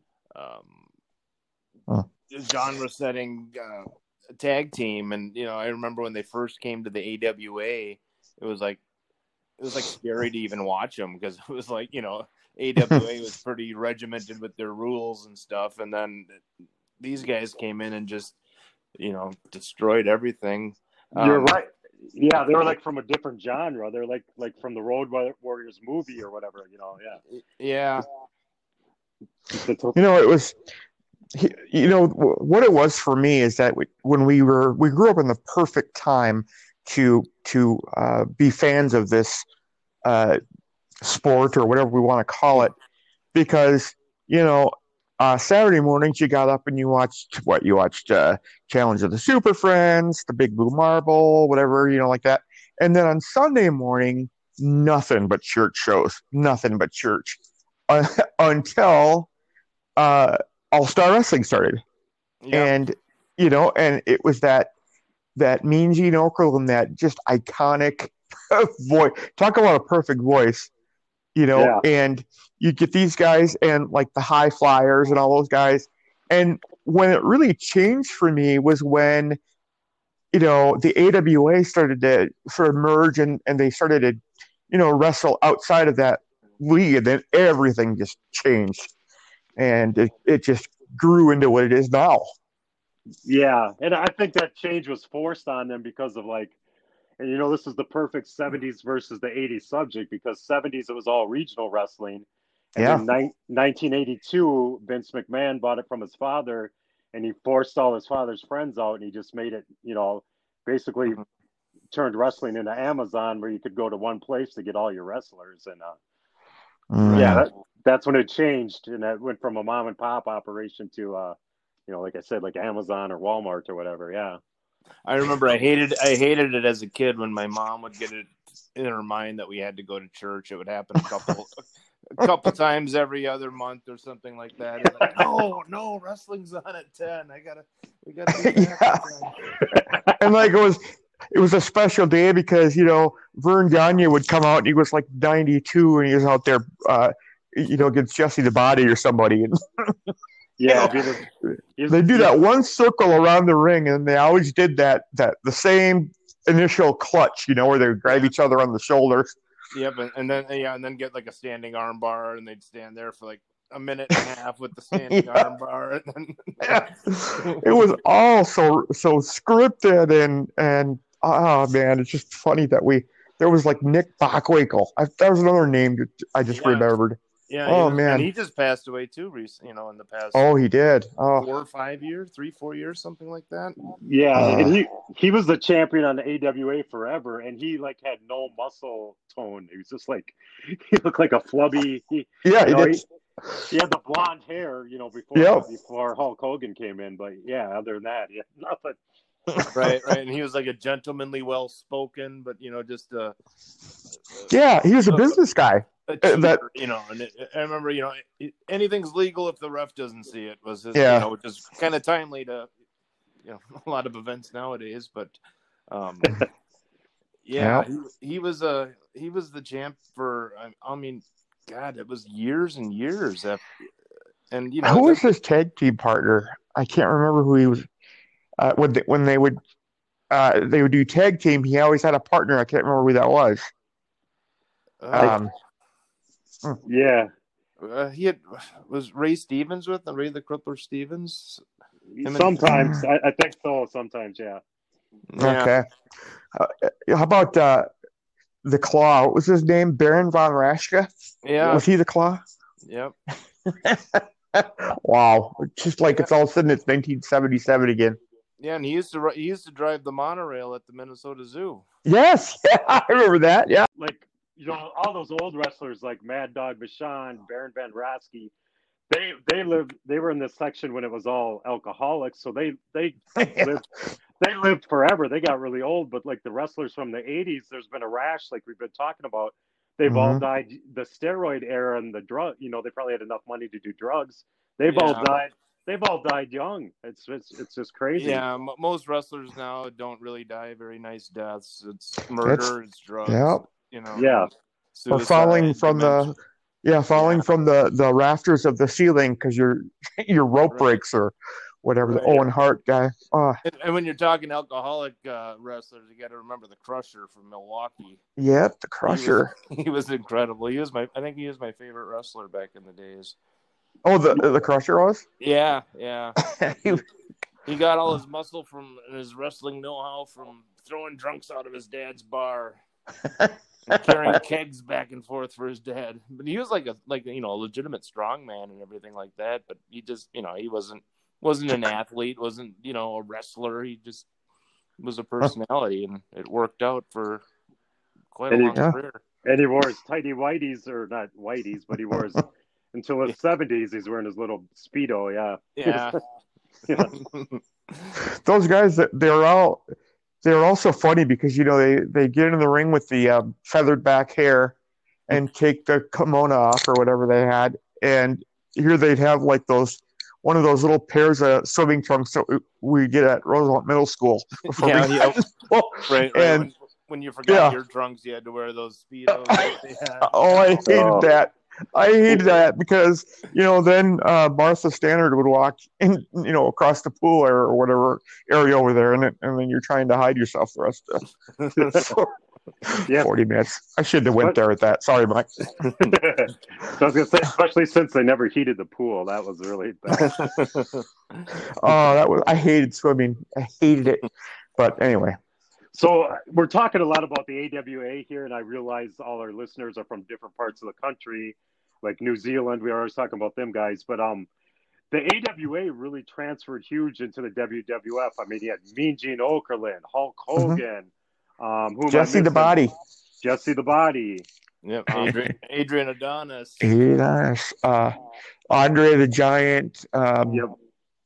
genre-setting tag team, and I remember when they first came to the AWA, it was like scary to even watch them, because it was like, AWA was pretty regimented with their rules and stuff, and then these guys came in and just destroyed everything. You're right. Yeah, they were like from a different genre. They're like from the Road Warriors movie or whatever. Yeah. It was. What it was for me is that when we grew up in the perfect time to be fans of this sport, or whatever we want to call it, because Saturday mornings you got up and you watched Challenge of the Super Friends, the Big Blue Marble, whatever, like that, and then on Sunday morning nothing but church shows, until All-Star Wrestling started. Yep. And and it was that Mean Gene Okerlund, that just iconic voice. Talk about a perfect voice, and you get these guys and like the High Flyers and all those guys. And when it really changed for me was when, the AWA started to sort of merge, and they started to, wrestle outside of that league, and then everything just changed. And it just grew into what it is now. Yeah, and I think that change was forced on them because of this is the perfect 70s versus the 80s subject, because 70s it was all regional wrestling. And in 1982, Vince McMahon bought it from his father, and he forced all his father's friends out, and he just made it, basically turned wrestling into Amazon, where you could go to one place to get all your wrestlers. And that's when it changed, and that went from a mom and pop operation to like I said, like Amazon or Walmart or whatever. Yeah, I remember I hated it as a kid when my mom would get it in her mind that we had to go to church. It would happen a couple times every other month or something like that. It's like, no, wrestling's on at 10. We gotta be back. And like it was a special day because Vern Gagne would come out, and he was like 92, and he was out there against Jesse the Body or somebody. And they do that one circle around the ring, and they always did the same initial clutch, where they would grab each other on the shoulders. Yep, and then get like a standing arm bar, and they'd stand there for like a minute and a half with the standing arm bar. And then it was all so scripted, and oh man, it's just funny that there was like Nick Bockwinkel. That was another name I just remembered. Yeah. Oh man, and he just passed away too recently. In the past. Oh, he did. 4 or 5 years, 3-4 years, something like that. Yeah, and he was the champion on the AWA forever, and he had no muscle tone. He was just he looked like a flubby. He had the blonde hair, before Hulk Hogan came in. But other than that, nothing. Right, and he was like a gentlemanly, well-spoken, but he was a business guy. And I remember, anything's legal if the ref doesn't see it was his, which is kind of timely to, a lot of events nowadays. But, he was the champ for. I mean, God, it was years and years. And who was his tag team partner? I can't remember who he was. When they would do tag team, he always had a partner. I can't remember who that was. Was Ray Stevens with them? Ray the Crippler Stevens? Sometimes I think so. Sometimes, yeah. Okay. How about the Claw? What was his name? Baron von Raschke? Yeah. Was he the Claw? Yep. Wow. Just like it's all of a sudden it's 1977 again. Yeah, and he used to drive the monorail at the Minnesota Zoo. Yes. Yeah, I remember that. Yeah. Like, all those old wrestlers like Mad Dog Vachon, Baron Van Raschke, they were in this section when it was all alcoholics, so they lived forever. They got really old, but like the wrestlers from the 80s, there's been a rash like we've been talking about. They've all died the steroid era and the drug, they probably had enough money to do drugs. They've all died young. It's just crazy. Yeah, most wrestlers now don't really die very nice deaths. It's murder, it's drugs. Yep. Yeah. Or falling from the rafters of the ceiling because your rope breaks or whatever. Right. The Owen Hart guy. And when you're talking alcoholic wrestlers, you got to remember the Crusher from Milwaukee. Yep, the Crusher. He was incredible. I think he was my favorite wrestler back in the days. Oh, the Crusher was? Yeah. He got all his muscle from his wrestling know-how from throwing drunks out of his dad's bar. And carrying kegs back and forth for his dad. But he was like a legitimate strongman and everything like that. But he just, he wasn't an athlete, wasn't, a wrestler. He just was a personality, and it worked out for quite a long career. And he wore his tidy whiteys, or not whiteys, but he wore his, until his 70s, he's wearing his little Speedo, Yeah. Those guys, they're all so funny because, they get in the ring with the feathered back hair and take the kimono off or whatever they had. And here they'd have like one of those little pairs of swimming trunks that we get at Roosevelt Middle School. Right. And when you forgot your trunks, you had to wear those Speedos. Oh, I hated that. I hated that because, then Martha Stannard would walk in, across the pool or whatever area over there, and then you're trying to hide yourself the rest of 40 minutes. I shouldn't have went there at that. Sorry, Mike. So I was going to say, especially since they never heated the pool, that was really bad. I hated swimming. I hated it. But anyway. So we're talking a lot about the AWA here, and I realize all our listeners are from different parts of the country, like New Zealand. We are always talking about them guys, but the AWA really transferred huge into the WWF. I mean, you had Mean Gene Okerlund, Hulk Hogan, Jesse the Body. Yep, Adrian Adonis. Andre the Giant. God,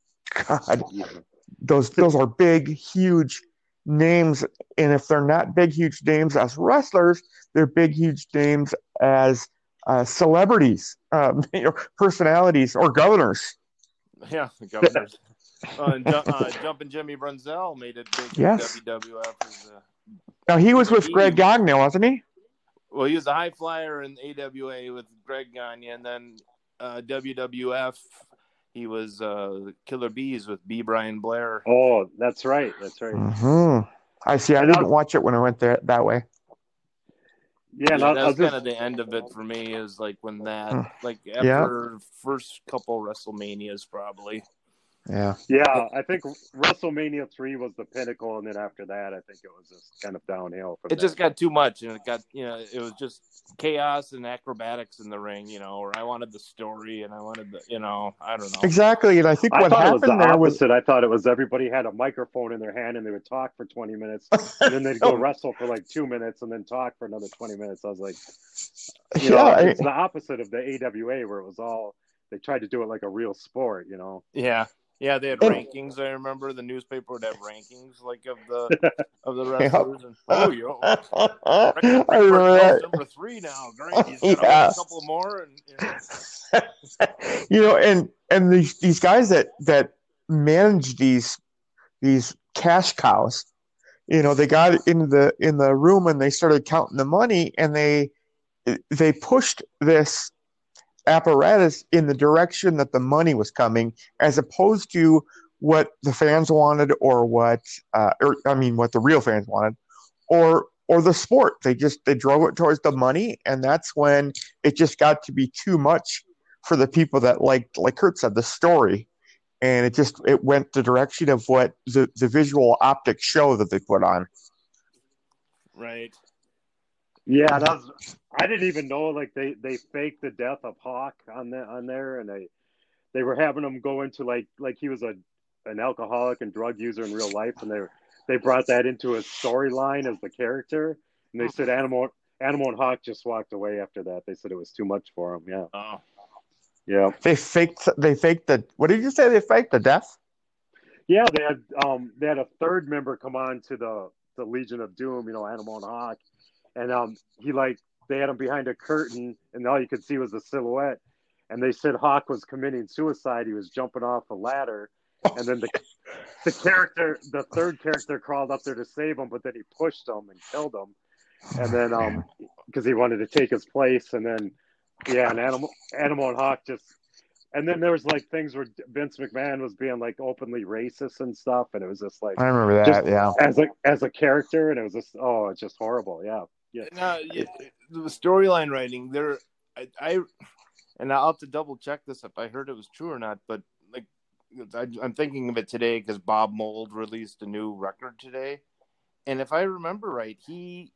those are big, huge names, and if they're not big, huge names as wrestlers, they're big, huge names as celebrities, personalities, or governors. Yeah, the governors. Jumpin' Jimmy Brunzell made it big in WWF. Now he was with Greg Gagne, wasn't he? Well, he was a high flyer in AWA with Greg Gagne, and then WWF. He was Killer Bees with B. Brian Blair. Oh, that's right. Mm-hmm. I see. I didn't watch it when I went there that way. Yeah, that's kind of the end of it for me. Is like when that, like after first couple WrestleManias, probably. Yeah. I think WrestleMania 3 was the pinnacle, and then after that, I think it was just kind of downhill. It just got too much, and it got it was just chaos and acrobatics in the ring, or I wanted the story, and I wanted the, I don't know. Exactly, and I think what happened there was I thought it was everybody had a microphone in their hand, and they would talk for 20 minutes, and then they'd go wrestle for like 2 minutes, and then talk for another 20 minutes. I was like, it's the opposite of the AWA, where it was all, they tried to do it like a real sport, Yeah, they had rankings. I remember the newspaper would have rankings like of the wrestlers. And, I remember that. Number 3 now. Great, he's got a couple more, and these guys that manage these cash cows, they got in the room and they started counting the money, and they pushed this apparatus in the direction that the money was coming, as opposed to what the fans wanted, or what the real fans wanted, or the sport. They drove it towards the money, and that's when it just got to be too much for the people that like Kurt said, the story, and it went the direction of what the visual optic show that they put on. Right. Yeah, I didn't even know, like they faked the death of Hawk on there, and they were having him go into like he was an alcoholic and drug user in real life, and they brought that into his storyline as the character, and they said Animal and Hawk just walked away after that. They said it was too much for him. Yeah. Oh. Yeah. They faked the. What did you say? They faked the death? Yeah, they had a third member come on to the Legion of Doom, Animal and Hawk, and they had him behind a curtain, and all you could see was the silhouette. And they said Hawk was committing suicide. He was jumping off a ladder, and then the third character crawled up there to save him, but then he pushed him and killed him. And then because he wanted to take his place, and then and Animal and Hawk just. And then there was like things where Vince McMahon was being like openly racist and stuff, and it was just like I remember that, yeah. As a character, and it was just it's just horrible, yeah. No, the storyline writing there, and I'll have to double check this if I heard it was true or not, but like I'm thinking of it today because Bob Mould released a new record today, and if I remember right, he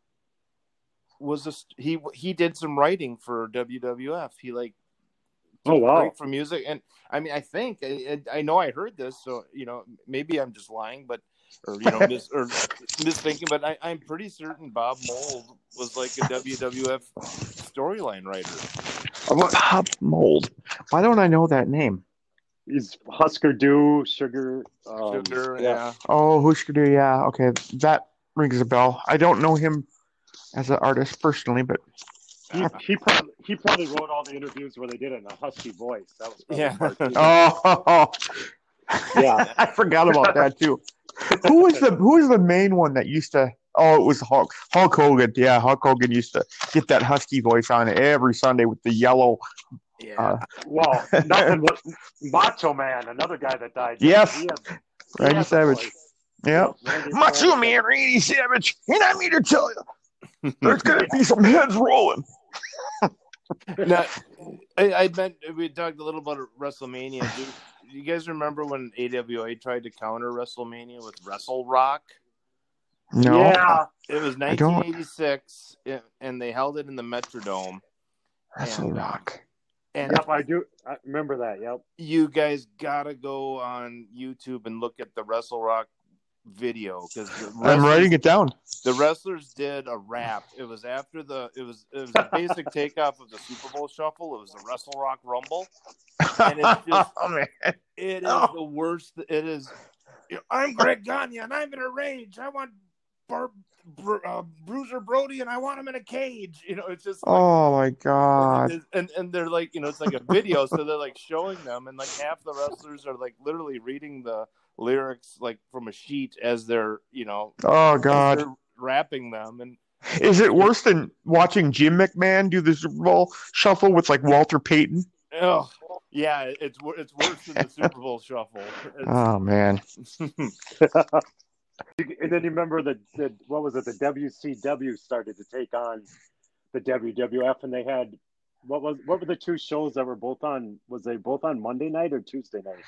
did some writing for WWF. He like. Oh wow! For music, and I mean, I think I know I heard this, so maybe I'm just lying, but misthinking, but I'm pretty certain Bob Mould was like a WWF storyline writer. Bob Mould. Why don't I know that name? He's Husker Du, Sugar. Yeah. Oh, Husker Du, yeah. Okay, that rings a bell. I don't know him as an artist personally, but. He probably wrote all the interviews where they did it in a husky voice. That was yeah. I forgot about that too. Who was the main one that used to? Oh, it was Hulk Hogan. Yeah, Hulk Hogan used to get that husky voice on every Sunday with the yellow. Yeah. Well, nothing but Macho Man, another guy that died. Yes, Randy Savage. Yeah, Macho Man, Randy Savage, and I'm here to tell you, there's gonna be some heads rolling. Now, I meant we talked a little about WrestleMania. Do you guys remember when AWA tried to counter WrestleMania with Wrestle Rock? No. Yeah. It was 1986, and they held it in the Metrodome. Wrestle Rock. And yep, I do. I remember that. Yep. You guys gotta go on YouTube and look at the Wrestle Rock video because I'm writing it down. The wrestlers did a rap. It was after it was a basic takeoff of the Super Bowl Shuffle. It was the Wrestle Rock Rumble, and it's just it is the worst. It is. I'm Greg Gagne and I'm in a rage. I want Bruiser Brody and I want him in a cage. It's just. Like, oh my god! And they're like, it's like a video, so they're like showing them, and like half the wrestlers are like literally reading the lyrics like from a sheet as they're oh god, they're rapping them. And is it worse than watching Jim McMahon do the Super Bowl Shuffle with like Walter Payton? Oh yeah, it's worse than the Super Bowl Shuffle. Oh man. And then you remember the what was it? The WCW started to take on the WWF, and they had what were the two shows that were both on? Was they both on Monday night or Tuesday night?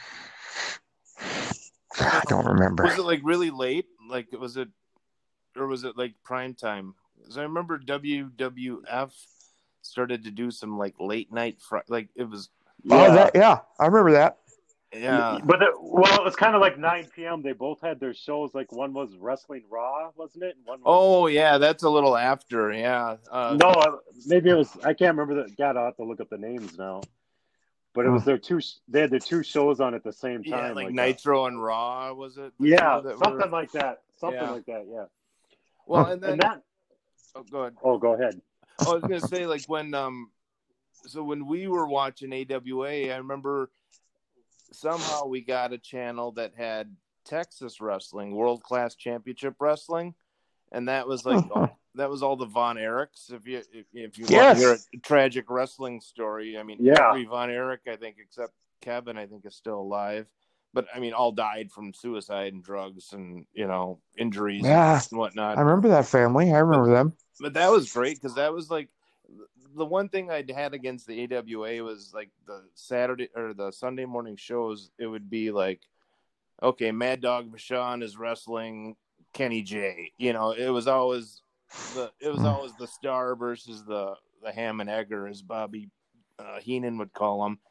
I don't remember. Was it like really late? Like was it like prime time? Because I remember WWF started to do some like late night, like it was. Yeah, I remember that. Yeah, but it was kind of like 9 p.m. They both had their shows. Like one was Wrestling Raw, wasn't it? And one was... yeah, that's a little after. Yeah. No, maybe it was. I can't remember that. God, I'll have to look up the names now. But it was their two. They had their two shows on at the same time, yeah, like Nitro and Raw, was it? Yeah, something like that. Something like that. Yeah. Well, and then that. Oh, go ahead. Oh, go ahead. I was gonna say, like when so when we were watching AWA, I remember somehow we got a channel that had Texas Wrestling, World Class Championship Wrestling, and that was like. That was all the Von Erichs. If you want to hear a tragic wrestling story, I mean, every Von Erich, I think, except Kevin, I think is still alive. But I mean, all died from suicide and drugs and injuries and whatnot. I remember that family. I remember them. But that was great because that was like the one thing I'd had against the AWA was like the Saturday or the Sunday morning shows. It would be like, okay, Mad Dog Vachon is wrestling Kenny J. It was always. The star versus the ham and egger, as Bobby Heenan would call him,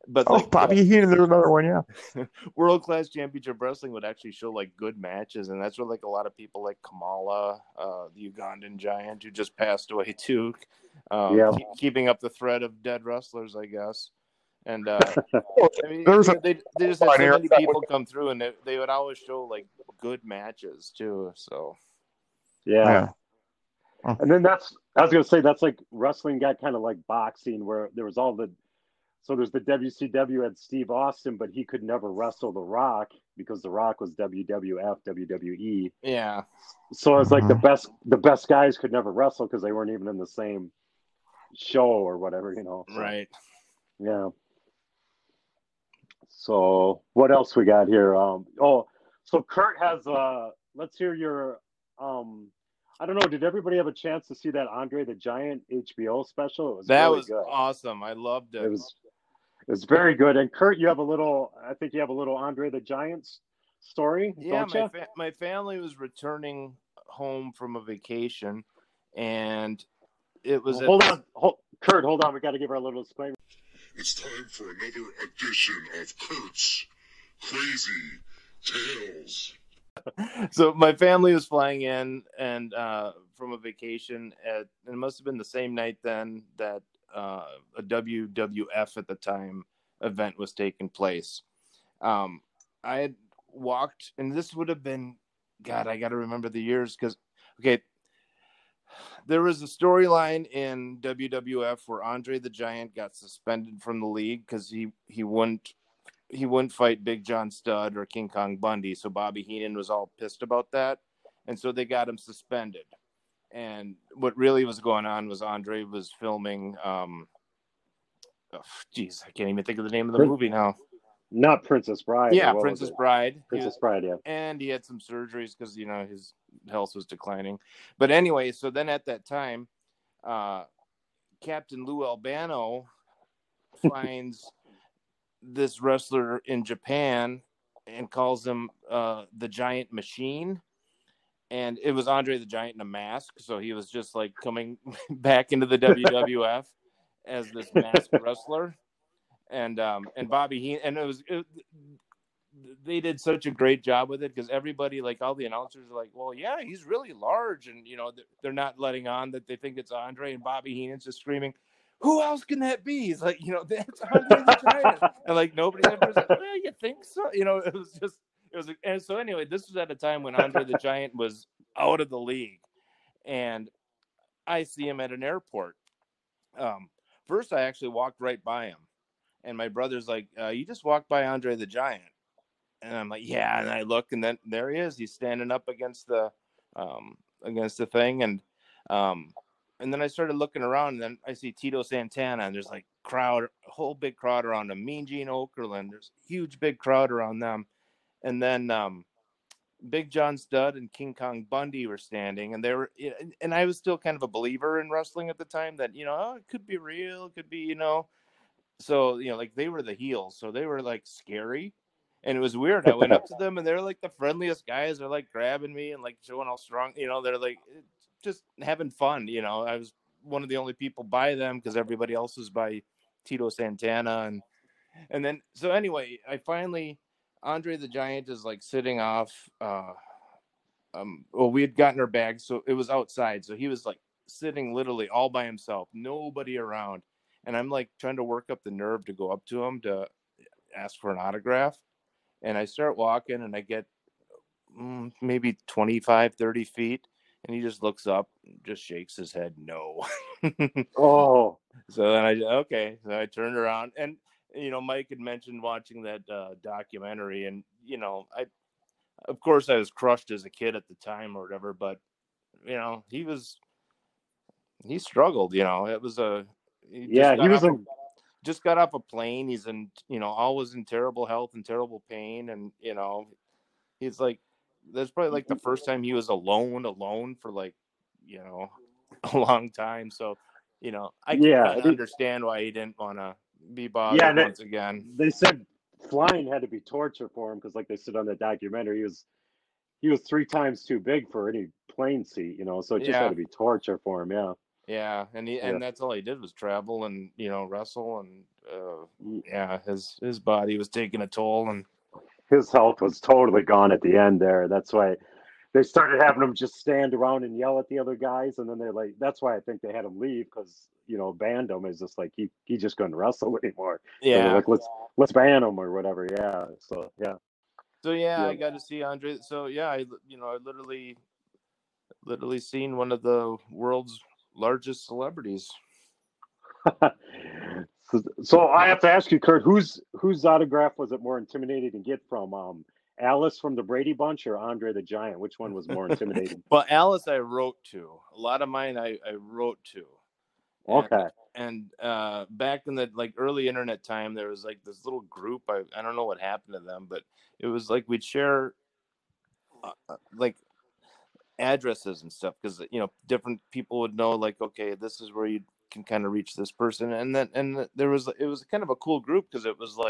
But Oh, like Bobby Heenan, there's another one, yeah. World Class Championship Wrestling would actually show like good matches, and that's where like a lot of people like Kamala, the Ugandan giant who just passed away too, keeping up the thread of dead wrestlers, I guess. And I mean, they just had so many people come through, and they would always show like good matches too. So yeah. And then I was gonna say that's like wrestling got kind of like boxing, where there was so there's the WCW had Steve Austin, but he could never wrestle The Rock because The Rock was WWF, WWE. Yeah. So it's like the best guys could never wrestle because they weren't even in the same show or whatever, So, right. Yeah. So what else we got here? So Kurt has let's hear your I don't know, did everybody have a chance to see that Andre the Giant HBO special? It was really good. Awesome. I loved it. It was very good. And Kurt, I think you have a little Andre the Giant story, don't you? My family was returning home from a vacation, and it was Kurt, hold on. We got to give our little disclaimer. It's time for another edition of Kurt's Crazy Tales. So my family was flying in and from a vacation it must have been the same night then that a WWF at the time event was taking place. I had walked, and this would have been, God, I got to remember the years because, there was a storyline in WWF where Andre the Giant got suspended from the league because he wouldn't fight Big John Studd or King Kong Bundy. So Bobby Heenan was all pissed about that. And so they got him suspended. And what really was going on was Andre was filming, I can't even think of the name of the movie now. Not Princess Bride. Yeah, Princess Bride. Princess Bride, yeah. And he had some surgeries because, his health was declining. But anyway, so then at that time, Captain Lou Albano finds this wrestler in Japan and calls him the Giant Machine. And it was Andre the Giant in a mask. So he was just like coming back into the WWF as this masked wrestler. And Bobby Heenan, and they did such a great job with it because everybody, like all the announcers, are like, well, yeah, he's really large, and they're not letting on that they think it's Andre, and Bobby Heenan's just screaming, who else can that be? He's like, that's Andre the Giant, and like nobody ever said, well, you think so? And so anyway, this was at a time when Andre the Giant was out of the league, and I see him at an airport. First, I actually walked right by him. And my brother's like, you just walked by Andre the Giant. And I'm like, yeah. And I look, and then there he is. He's standing up against the thing. And then I started looking around, and then I see Tito Santana, and there's like a whole big crowd around him. Mean Gene Okerlund, there's a huge big crowd around them. And then Big John Studd and King Kong Bundy were standing, and and I was still kind of a believer in wrestling at the time that, it could be real, it could be, So, like they were the heels. So they were like scary. And it was weird. I went up to them, and they're like the friendliest guys. They're like grabbing me and like showing how strong, they're like just having fun. I was one of the only people by them because everybody else was by Tito Santana. And then, so anyway, Andre the Giant is like sitting off. We had gotten our bags. So it was outside. So he was like sitting literally all by himself, nobody around. And I'm like trying to work up the nerve to go up to him to ask for an autograph. And I start walking, and I get maybe 25, 30 feet. And he just looks up and just shakes his head. No. Oh. So then So I turned around, and, Mike had mentioned watching that documentary. And, of course I was crushed as a kid at the time or whatever, but, he struggled, it was just got off a plane. He's in, always in terrible health and terrible pain. And, he's like, that's probably like the first time he was alone for like, a long time. So, I can understand why he didn't want to be bothered once again. They said flying had to be torture for him because, like they said on the documentary, he was 3 times too big for any plane seat, so it just had to be torture for him. Yeah. Yeah, and that's all he did was travel and wrestle, and yeah, his body was taking a toll, and his health was totally gone at the end there. That's why they started having him just stand around and yell at the other guys, and then they're like, that's why I think they had him leave, because ban him is just like he just couldn't wrestle anymore. So they're yeah. like, let's ban him or whatever. Yeah. So yeah. So yeah, Yeah. I got to see Andre. So yeah, I literally seen one of the world's largest celebrities. So I have to ask you, Kurt, whose autograph was it more intimidating to get from? Alice from the Brady Bunch or Andre the Giant? Which one was more intimidating? Well, Alice, I wrote to. A lot of mine I wrote to. Okay. And back in the early internet time, there was this little group. I don't know what happened to them, but it was we'd share addresses and stuff, because different people would know okay, this is where you can kind of reach this person, and it was kind of a cool group, because it was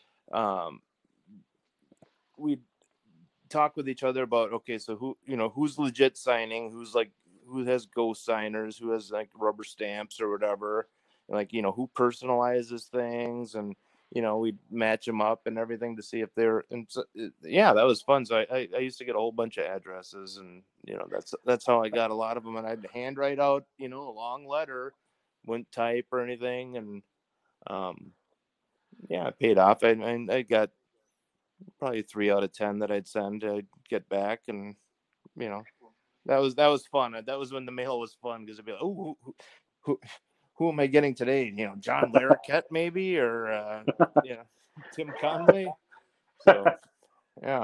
we'd talk with each other about, okay, so who's legit signing, who has ghost signers, who has rubber stamps or whatever, who personalizes things, and we'd match them up and everything to see if they're, and so, yeah, that was fun. So I used to get a whole bunch of addresses, and that's how I got a lot of them, and I'd handwrite out a long letter, wouldn't type or anything, and yeah, it paid off. I got probably 3 out of 10 that I'd send, I'd get back, and that was fun. That was when the mail was fun, because it'd be like, oh, who am I getting today? John Larroquette maybe, or Tim Conway. So yeah.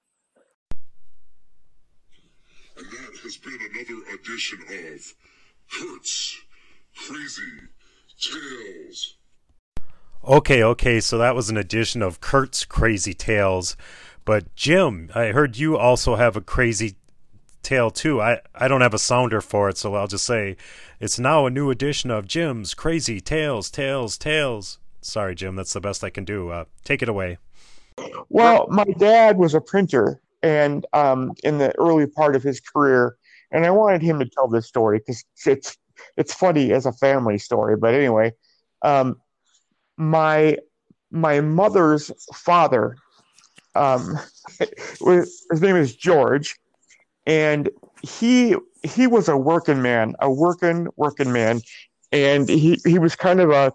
And that has been another edition of Kurt's Crazy Tales. Okay, so that was an edition of Kurt's Crazy Tales. But Jim, I heard you also have a crazy tale too. I don't have a sounder for it, so I'll just say it's now a new edition of Jim's Crazy Tales. Sorry, Jim, that's the best I can do. Take it away. Well, my dad was a printer, and in the early part of his career, and I wanted him to tell this story because it's funny as a family story. But anyway, my mother's father, his name is George, and he was a working man, and he was kind of a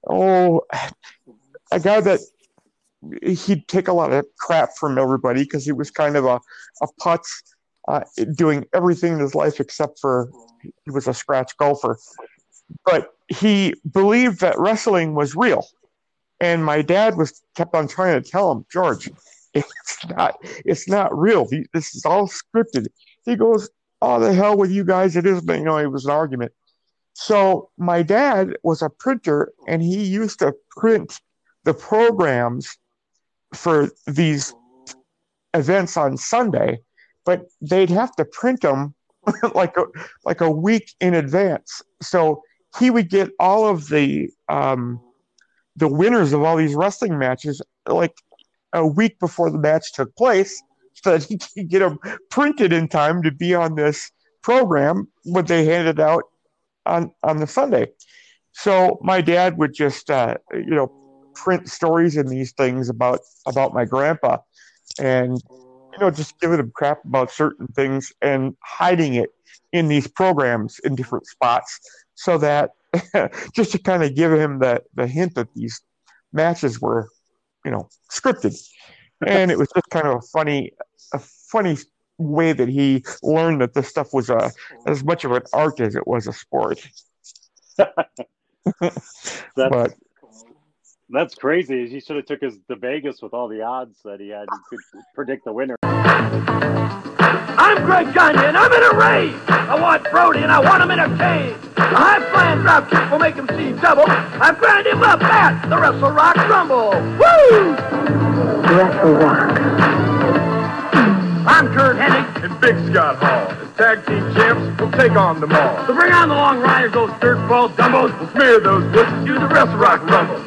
guy that he'd take a lot of crap from everybody, because he was kind of a putz, doing everything in his life except for he was a scratch golfer. But he believed that wrestling was real. And my dad kept on trying to tell him, George, it's not real. This is all scripted. He goes, oh, the hell with you guys. It is, but it was an argument. So my dad was a printer, and he used to print the programs for these events on Sunday, but they'd have to print them like a week in advance. So he would get all of the winners of all these wrestling matches like a week before the match took place, so that he could get them printed in time to be on this program when they handed out on the Sunday. So my dad would just print stories in these things about my grandpa, and just giving him crap about certain things and hiding it in these programs in different spots, so that just to kind of give him the hint that these matches were scripted. And it was just kind of a funny way that he learned that this stuff was as much of an art as it was a sport. That's crazy. He should have took us to Vegas with all the odds that he had. He could predict the winner. I'm Greg Gagne, and I'm in a rage. I want Brody, and I want him in a cage. The high-flying drop kick will make him see double. I grind him up at the Wrestle Rock Rumble. Woo! Wrestle Rock. I'm Kurt Hennig and Big Scott Hall. As tag team champs, we'll take on them all. So bring on the long riders, those dirtball dumbos. We'll smear those bitches to the Wrestle Rock Rumble.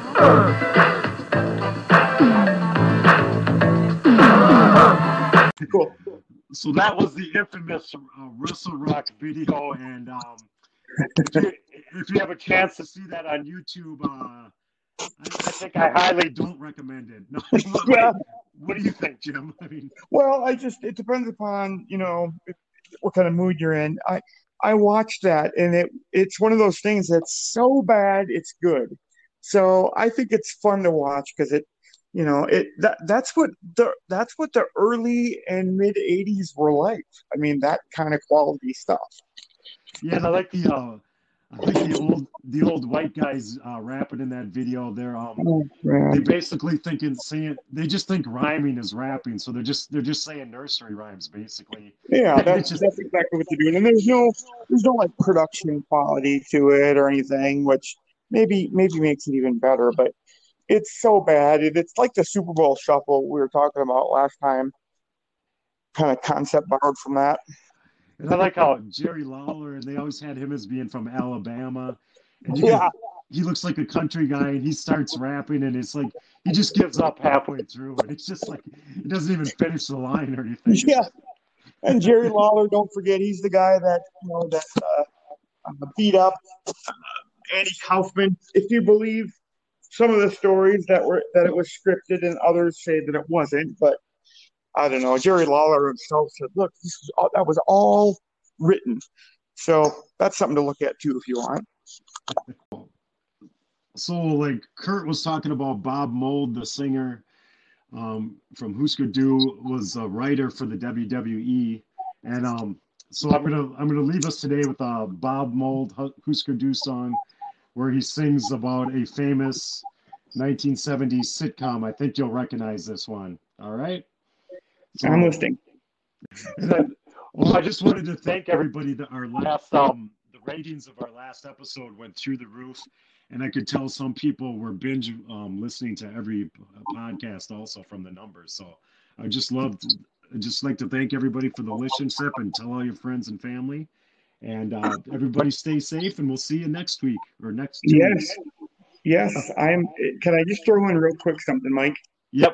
Cool. So that was the infamous Wrestle Rock video, and if you have a chance to see that on YouTube, I think I highly don't recommend it. No, Yeah. what do you think, Jim? I mean, Well, it depends upon, what kind of mood you're in. I watched that and it's one of those things that's so bad it's good. So I think it's fun to watch because that's what the early and mid 80s were like. I mean, that kind of quality stuff. yeah, and I like the old white guys rapping in that video. Oh, They man. basically they just think rhyming is rapping, so they're just saying nursery rhymes basically. Yeah, It's that's just that's exactly what they're doing. And there's no like production quality to it or anything, which maybe makes it even better, but it's so bad. It's like the Super Bowl shuffle we were talking about last time, kind of concept borrowed from that. and I like how Jerry Lawler and they always had him as being from Alabama, and Yeah, he looks like a country guy, and he starts rapping, and it's like he just gives up halfway through, and it's just like he doesn't even finish the line or anything. It's yeah. just And Jerry Lawler, don't forget, he's the guy that beat up Andy Kaufman. If you believe some of the stories that it was scripted, and others say that it wasn't, but I don't know. Jerry Lawler himself said, "Look, that was all written." So that's something to look at too, if you want. so like Kurt was talking about Bob Mould, the singer from Husker Du, was a writer for the WWE, and so I'm gonna leave us today with a Bob Mould Husker Du song where he sings about a famous 1970s sitcom. I think you'll recognize this one. All right. I'm So, listening. and then, well, I just wanted to thank everybody that our last the ratings of our last episode went through the roof, and I could tell some people were binge listening to every podcast also from the numbers. So I'd just like to thank everybody for the listenership and tell all your friends and family. And everybody stay safe, and we'll see you next week or next 2 weeks. Yes, yes. Can I just throw in real quick something, Mike? Yep.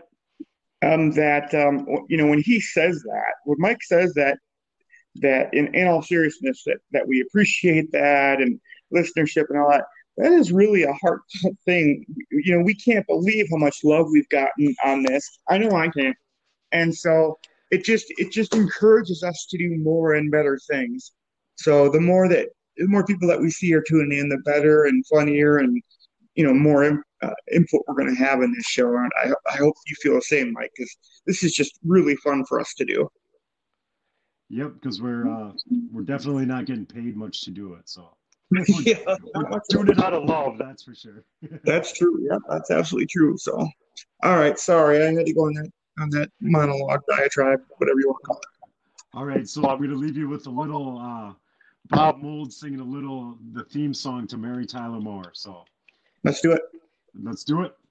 When he says that, when Mike says that in all seriousness, that we appreciate that and listenership and all that, that is really a heartfelt thing. We can't believe how much love we've gotten on this. I know I can. And so it just encourages us to do more and better things. So the more people that we see are tuning in, the better and funnier and more input we're going to have in this show. And I hope you feel the same, Mike, because this is just really fun for us to do. Yep, because we're definitely not getting paid much to do it, so Yeah, we're doing it out of love, that's for sure. that's true. Yeah, that's absolutely true. So, all right, sorry, I had to go on that monologue diatribe, whatever you want to call it. All right, so I'm going to leave you with a little Bob Mould singing the theme song to Mary Tyler Moore. So Let's do it. let's do it.